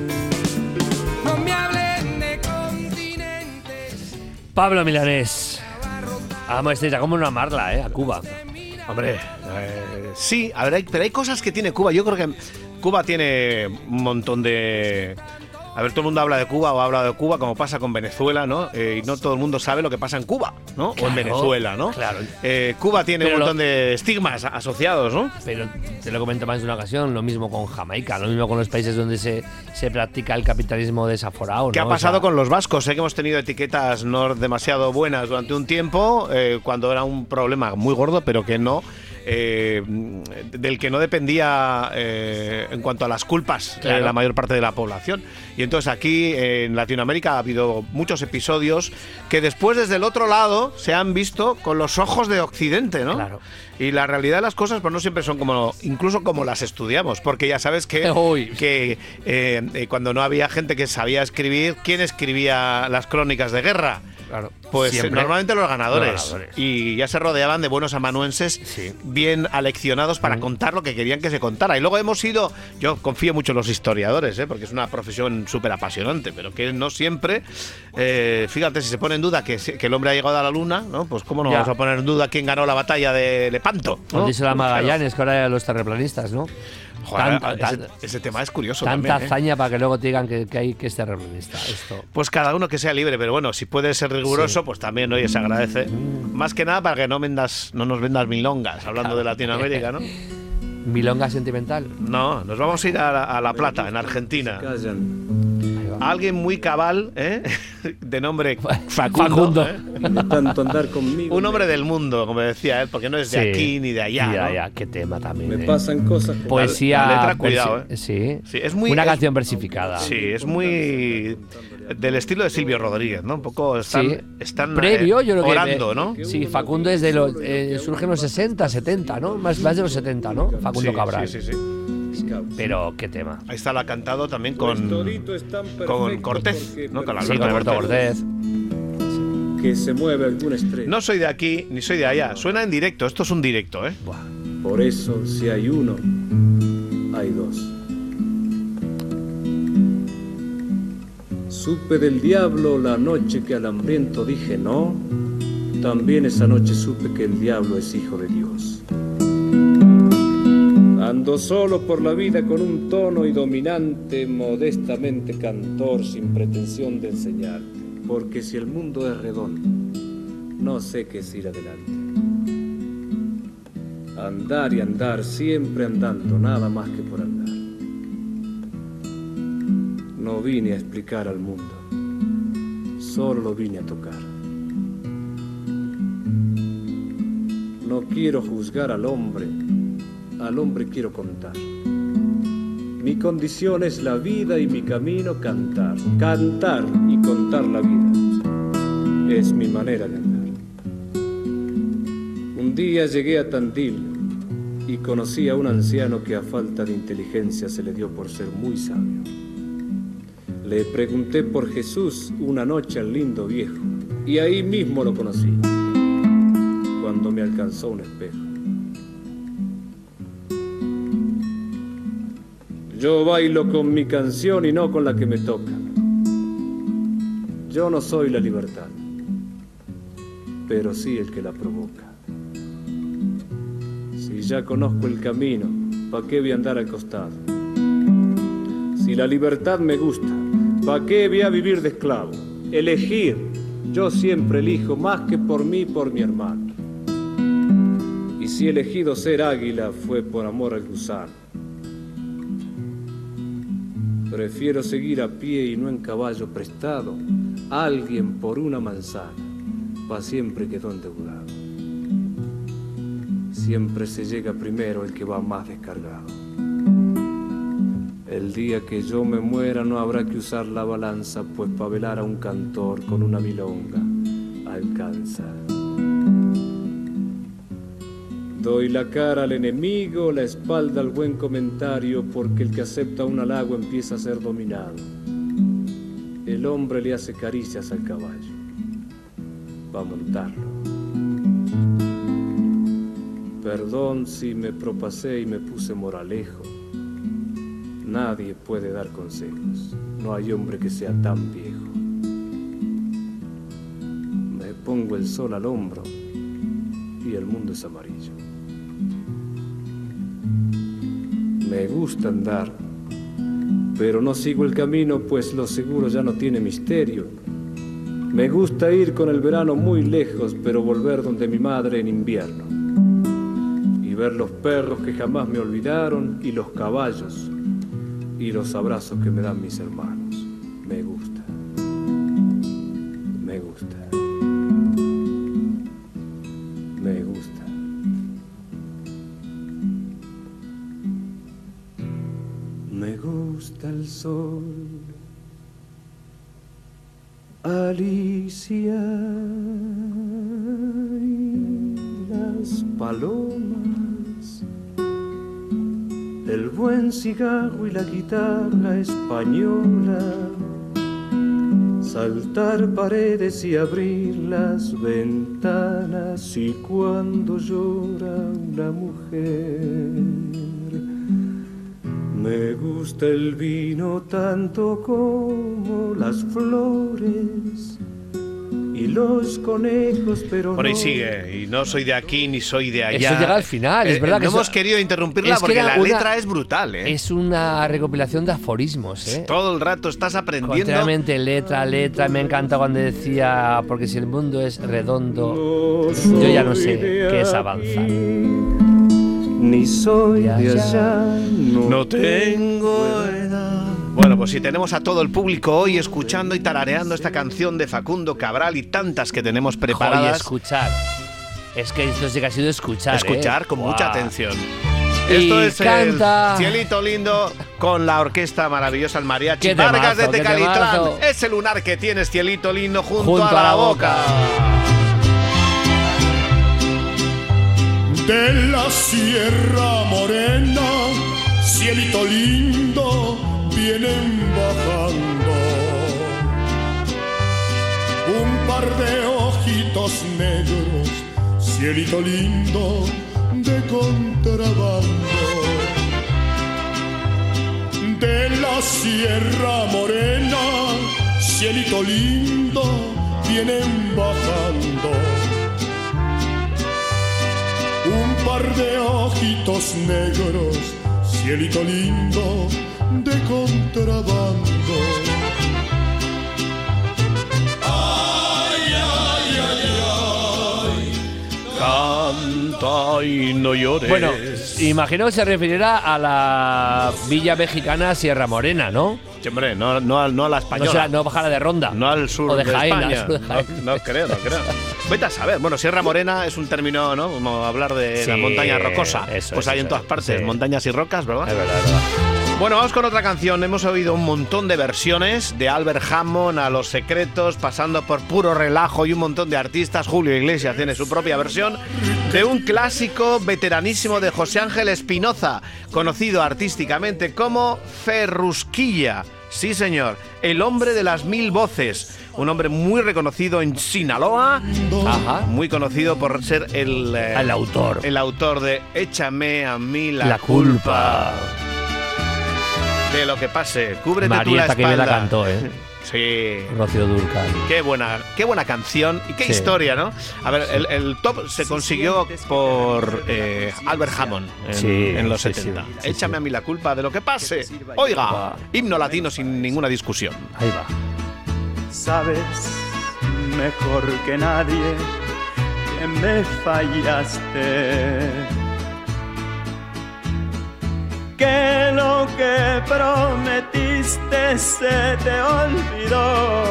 No me hablen de continentes. Pablo Milanés. Amo esta isla, ¿cómo no amarla, eh? A Cuba. Hombre, eh, sí, a ver, hay, pero hay cosas que tiene Cuba. Yo creo que Cuba tiene un montón de... A ver, todo el mundo habla de Cuba o habla de Cuba, como pasa con Venezuela, ¿no? Eh, y no todo el mundo sabe lo que pasa en Cuba, ¿no? Claro, o en Venezuela, ¿no? Claro. Eh, Cuba tiene Pero un montón lo- de estigmas asociados, ¿no? Pero te lo comento más de una ocasión, lo mismo con Jamaica, lo mismo con los países donde se, se practica el capitalismo desaforado, ¿Qué ¿no? ha pasado O sea, con los vascos? Sé que hemos tenido etiquetas no demasiado buenas durante un tiempo, eh, cuando era un problema muy gordo, pero que no... Eh, del que no dependía eh, en cuanto a las culpas Claro. eh, la mayor parte de la población. Y entonces aquí eh, en Latinoamérica ha habido muchos episodios que después desde el otro lado se han visto con los ojos de Occidente, ¿no? Claro. Y la realidad de las cosas pues no siempre son como, incluso como las estudiamos, porque ya sabes que, Uy. que eh, eh, cuando no había gente que sabía escribir, ¿quién escribía las crónicas de guerra? Claro. Pues Siempre. eh, normalmente los ganadores. Los ganadores. Y ya se rodeaban de buenos amanuenses Sí. bien aleccionados para Mm. contar lo que querían que se contara. Y luego hemos ido, yo confío mucho en los historiadores, ¿eh? Porque es una profesión súper apasionante, pero que no siempre, eh, fíjate, si se pone en duda que, se- que el hombre ha llegado a la luna, ¿no? Pues cómo no Ya. vamos a poner en duda quién ganó la batalla de Lepanto, ¿no? Nos dice la Pues claro. Magallanes, que ahora eran los terraplanistas, ¿no? Joder, Tanta- ese, tan- ese tema es curioso Tanta también, ¿eh? hazaña para que luego te digan que, que hay que es terraplanista. Esto. Pues cada uno que sea libre, pero bueno, si puede ser riguroso, Sí. pues también, oye, se agradece. Más que nada para que no vendas, no nos vendas milongas, hablando de Latinoamérica, ¿no? Milonga sentimental. No, nos vamos a ir a la, a La Plata, en Argentina. Alguien muy cabal, ¿eh? De nombre Facundo. Facundo. ¿eh? De tanto andar conmigo. Un hombre del mundo, como decía él, porque no es de Sí. aquí ni de allá. Y de ¿no? allá, qué tema también. Me eh. pasan cosas que... Poesía. La letra, cuidado, versi- Sí. Sí, es muy- Una es- canción versificada. Sí, es muy del estilo de Silvio Rodríguez, ¿no? Un poco están, Sí. están Previo, eh, yo creo que. orando, ¿no? Sí, Facundo es de los. Eh, surge en los sesenta, setenta, ¿no? Más, más de los setenta, ¿no? Facundo Sí, Cabral. sí, sí, sí. Pero qué tema. Ahí está, la ha cantado también con, Pues todito es tan perfecto con Cortés, porque- ¿no? Con Sí, con Alberto Cortés. Que se mueve alguna estrella. No soy de aquí ni soy de allá. Suena en directo. Esto es un directo, ¿eh? Por eso, si hay uno, hay dos. Supe del diablo la noche que al hambriento dije no. También esa noche supe que el diablo es hijo de Dios. Ando solo por la vida con un tono y dominante, modestamente cantor, sin pretensión de enseñarte. Porque si el mundo es redondo, no sé qué es ir adelante. Andar y andar, siempre andando, nada más que por andar. No vine a explicar al mundo, solo lo vine a tocar. No quiero juzgar al hombre, al hombre quiero contar. Mi condición es la vida y mi camino cantar. Cantar y contar la vida es mi manera de andar. Un Un día llegué a Tandil y conocí a un anciano que a falta de inteligencia se le dio por ser muy sabio. Le pregunté por Jesús una noche al lindo viejo y ahí mismo lo conocí, cuando me alcanzó un espejo. Yo bailo con mi canción y no con la que me toca. Yo no soy la libertad, pero sí el que la provoca. Si ya conozco el camino, ¿pa' qué voy a andar al costado? Si la libertad me gusta, ¿pa' qué voy a vivir de esclavo? Elegir, yo siempre elijo más que por mí, por mi hermano. Y si he elegido ser águila fue por amor al gusano. Prefiero seguir a pie y no en caballo prestado, alguien por una manzana, pa' siempre quedó endeudado. Siempre se llega primero el que va más descargado. El día que yo me muera no habrá que usar la balanza, pues pa' velar a un cantor con una milonga alcanza. Doy la cara al enemigo, la espalda al buen comentario, porque el que acepta un halago empieza a ser dominado. El hombre le hace caricias al caballo pa' montarlo. Perdón si me propasé y me puse moralejo. Nadie puede dar consejos, no hay hombre que sea tan viejo. Me pongo el sol al hombro y el mundo es amarillo. Me gusta andar, pero no sigo el camino, pues lo seguro ya no tiene misterio. Me gusta ir con el verano muy lejos, pero volver donde mi madre en invierno. Y ver los perros que jamás me olvidaron, y los caballos, y los abrazos que me dan mis hermanos. Me gusta, me gusta, me gusta. Me gusta el sol, Alicia, y las palomas, el buen cigarro y la guitarra española, saltar paredes y abrir las ventanas, y cuando llora una mujer. Me gusta el vino tanto como las flores y los conejos, pero Por ahí no. sigue, y no soy de aquí ni soy de allá. Eso llega al final, es Eh, verdad no que hemos eso- querido interrumpirla es que porque era la una- letra es brutal, ¿eh? Es una recopilación de aforismos, ¿eh? Todo el rato estás aprendiendo. Continuamente, letra, letra. Me encanta cuando decía, porque si el mundo es redondo, yo ya no sé qué es avanzar. Ni soy Ya, de ya. allá, no, No tengo edad. Bueno, pues si tenemos a todo el público hoy escuchando y tarareando esta canción de Facundo Cabral y tantas que tenemos Joder, preparadas. escuchar. Es que esto sí que ha sido escuchar, Escuchar ¿eh? con Buah. mucha atención. Y Esto es canta. el Cielito Lindo con la orquesta maravillosa, el mariachi Qué Vargas de temazo, qué Tecalitlán. temazo. Ese lunar que tienes, Cielito Lindo, junto, Junto a la boca. De la Sierra Morena, cielito lindo, vienen bajando un par de ojitos negros, cielito lindo, de contrabando. De la Sierra Morena, cielito lindo, vienen bajando un par de ojitos negros, cielito lindo, de contrabando. Ay, ay, ay, ay, Canta y no llores. Bueno, imagino que se referirá a la villa mexicana Sierra Morena, ¿no? Sí, hombre, no, no, a- no a la española. No, será, no bajar de Ronda. No al sur O de de, Jaén, España. al sur de Jaén. No, no creo, no creo. Vete a saber. Bueno, Sierra Morena es un término, ¿no? Como hablar de Sí, la montaña rocosa. eso pues es, hay en eso todas es, partes, sí. montañas y rocas, ¿verdad? Es verdad, es verdad. Bueno, vamos con otra canción. Hemos oído un montón de versiones, de Albert Hammond a Los Secretos, pasando por Puro Relajo y un montón de artistas. Julio Iglesias tiene su propia versión de un clásico veteranísimo de José Ángel Espinoza, conocido artísticamente como Ferrusquilla. Sí, señor, el hombre de las mil voces. Un hombre muy reconocido en Sinaloa. Ajá. Muy conocido por ser el, eh, el autor. El autor de Échame a mí la, la culpa. culpa. De lo que pase. Cúbrete Marieta, tú la espalda. Que bien la cantó, ¿eh? Sí. Rocío Dúrcal. Qué buena, qué buena canción y qué sí. historia, ¿no? A ver, el, el top se consiguió por eh, Albert Hammond en, sí, en los sí, setenta. Sí, sí, Échame sí. a mí la culpa de lo que pase. Oiga, himno latino sin ninguna discusión. Ahí va. Sabes mejor que nadie que me fallaste, que lo que prometiste se te olvidó.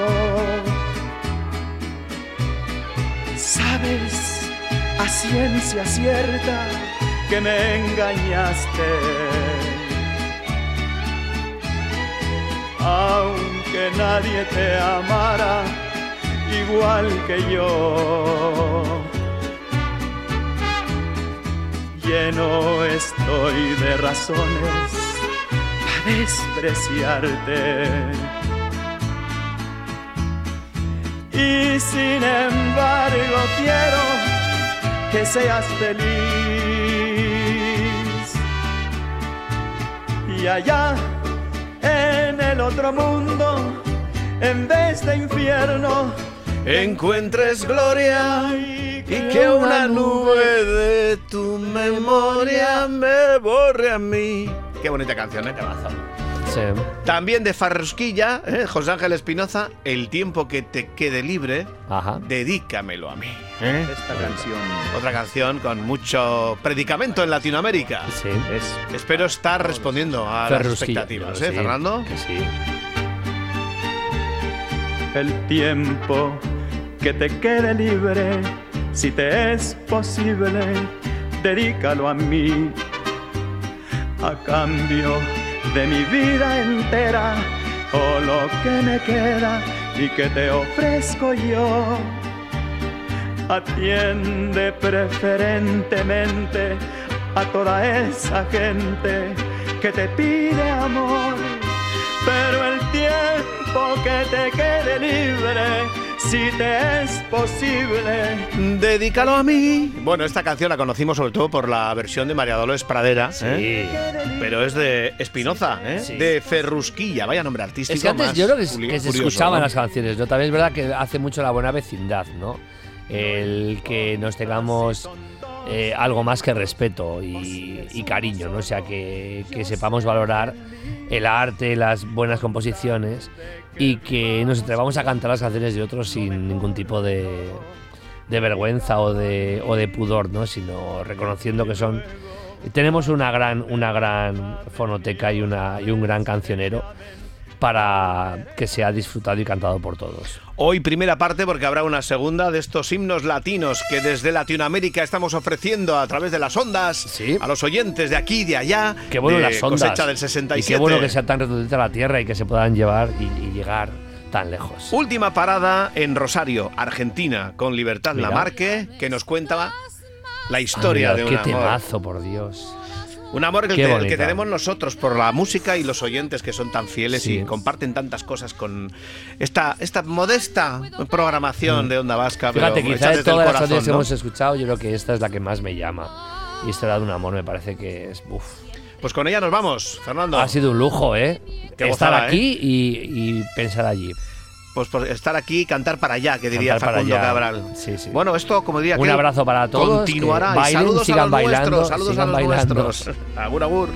Sabes a ciencia cierta que me engañaste, aunque nadie te amara igual que yo. Lleno estoy de razones para despreciarte, y sin embargo quiero que seas feliz. Y allá en el otro mundo, en vez de infierno, encuentres gloria y que una nube de tu memoria me borre a mí. Qué bonita canción, ¿eh? Sí. También de Ferrusquilla, ¿eh? José Ángel Espinoza, El tiempo que te quede libre, Ajá. dedícamelo a mí. ¿eh? Esta canción. Otra canción con mucho predicamento en Latinoamérica. Sí. Es, Espero estar respondiendo a las expectativas, ¿eh, sí, Fernando? Que sí. El tiempo que te quede libre, si te es posible, dedícalo a mí. A cambio de mi vida entera, o lo que me queda y que te ofrezco yo. Atiende preferentemente a toda esa gente que te pide amor, pero el tiempo que te quede libre, si te es posible, dedícalo a mí. Bueno, esta canción la conocimos sobre todo por la versión de María Dolores Pradera, sí. ¿eh? Pero es de Espinoza, ¿eh? Sí. De Ferrusquilla, vaya nombre artístico. Es que antes más yo creo que, curioso, que se ¿no? escuchaban las canciones, ¿no? También es verdad que hace mucho la buena vecindad, ¿no? El que nos tengamos eh, algo más que respeto y, y cariño, ¿no? O sea, que, que sepamos valorar el arte, las buenas composiciones y que nos atrevamos a cantar las canciones de otros sin ningún tipo de, de vergüenza o de, o de pudor, ¿no? Sino reconociendo que son... Tenemos una gran, una gran fonoteca y, una, y un gran cancionero para que sea disfrutado y cantado por todos. Hoy primera parte, porque habrá una segunda de estos himnos latinos que desde Latinoamérica estamos ofreciendo a través de las ondas, ¿sí?, a los oyentes de aquí y de allá. Qué bueno de las ondas. Cosecha del sesenta y siete. Y qué bueno que sea tan redondita la tierra y que se puedan llevar y, y llegar tan lejos. Última parada en Rosario, Argentina, con Libertad Mira. Lamarque, que nos cuenta la historia ah, mira, de un qué amor. temazo, por Dios. Un amor que, el, el que tenemos nosotros por la música y los oyentes que son tan fieles, sí, y comparten tantas cosas con esta, esta modesta programación mm. de Onda Vasca. Fíjate, pero quizá de todas las canciones que ¿no? hemos escuchado, yo creo que esta es la que más me llama. Y esta de un amor me parece que es... Uf. Pues con ella nos vamos, Fernando. Ha sido un lujo, ¿eh? Qué estar gozada, aquí ¿eh? y, y pensar allí. Pues por estar aquí y cantar para allá, que diría cantar Facundo para allá. Cabral. Sí, sí. Bueno, esto, como diría, un que abrazo para todos. Continuará. Bailen, y saludos sigan a los bailando, nuestros. Saludos sigan a los bailando. nuestros. Agur, agur.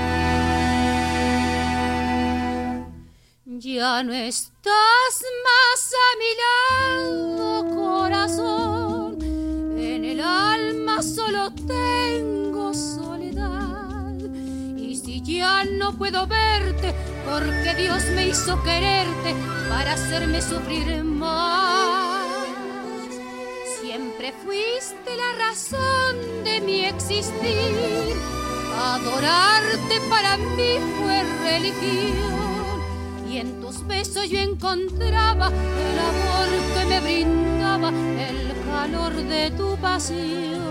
Ya no estás más a mi lado, corazón. En el alma solo tengo soledad. Y si ya no puedo verte, porque Dios me hizo quererte para hacerme sufrir más. Siempre fuiste la razón de mi existir, Adorarte para mí fue religión, y en tus besos yo encontraba el amor que me brindaba el calor de tu pasión.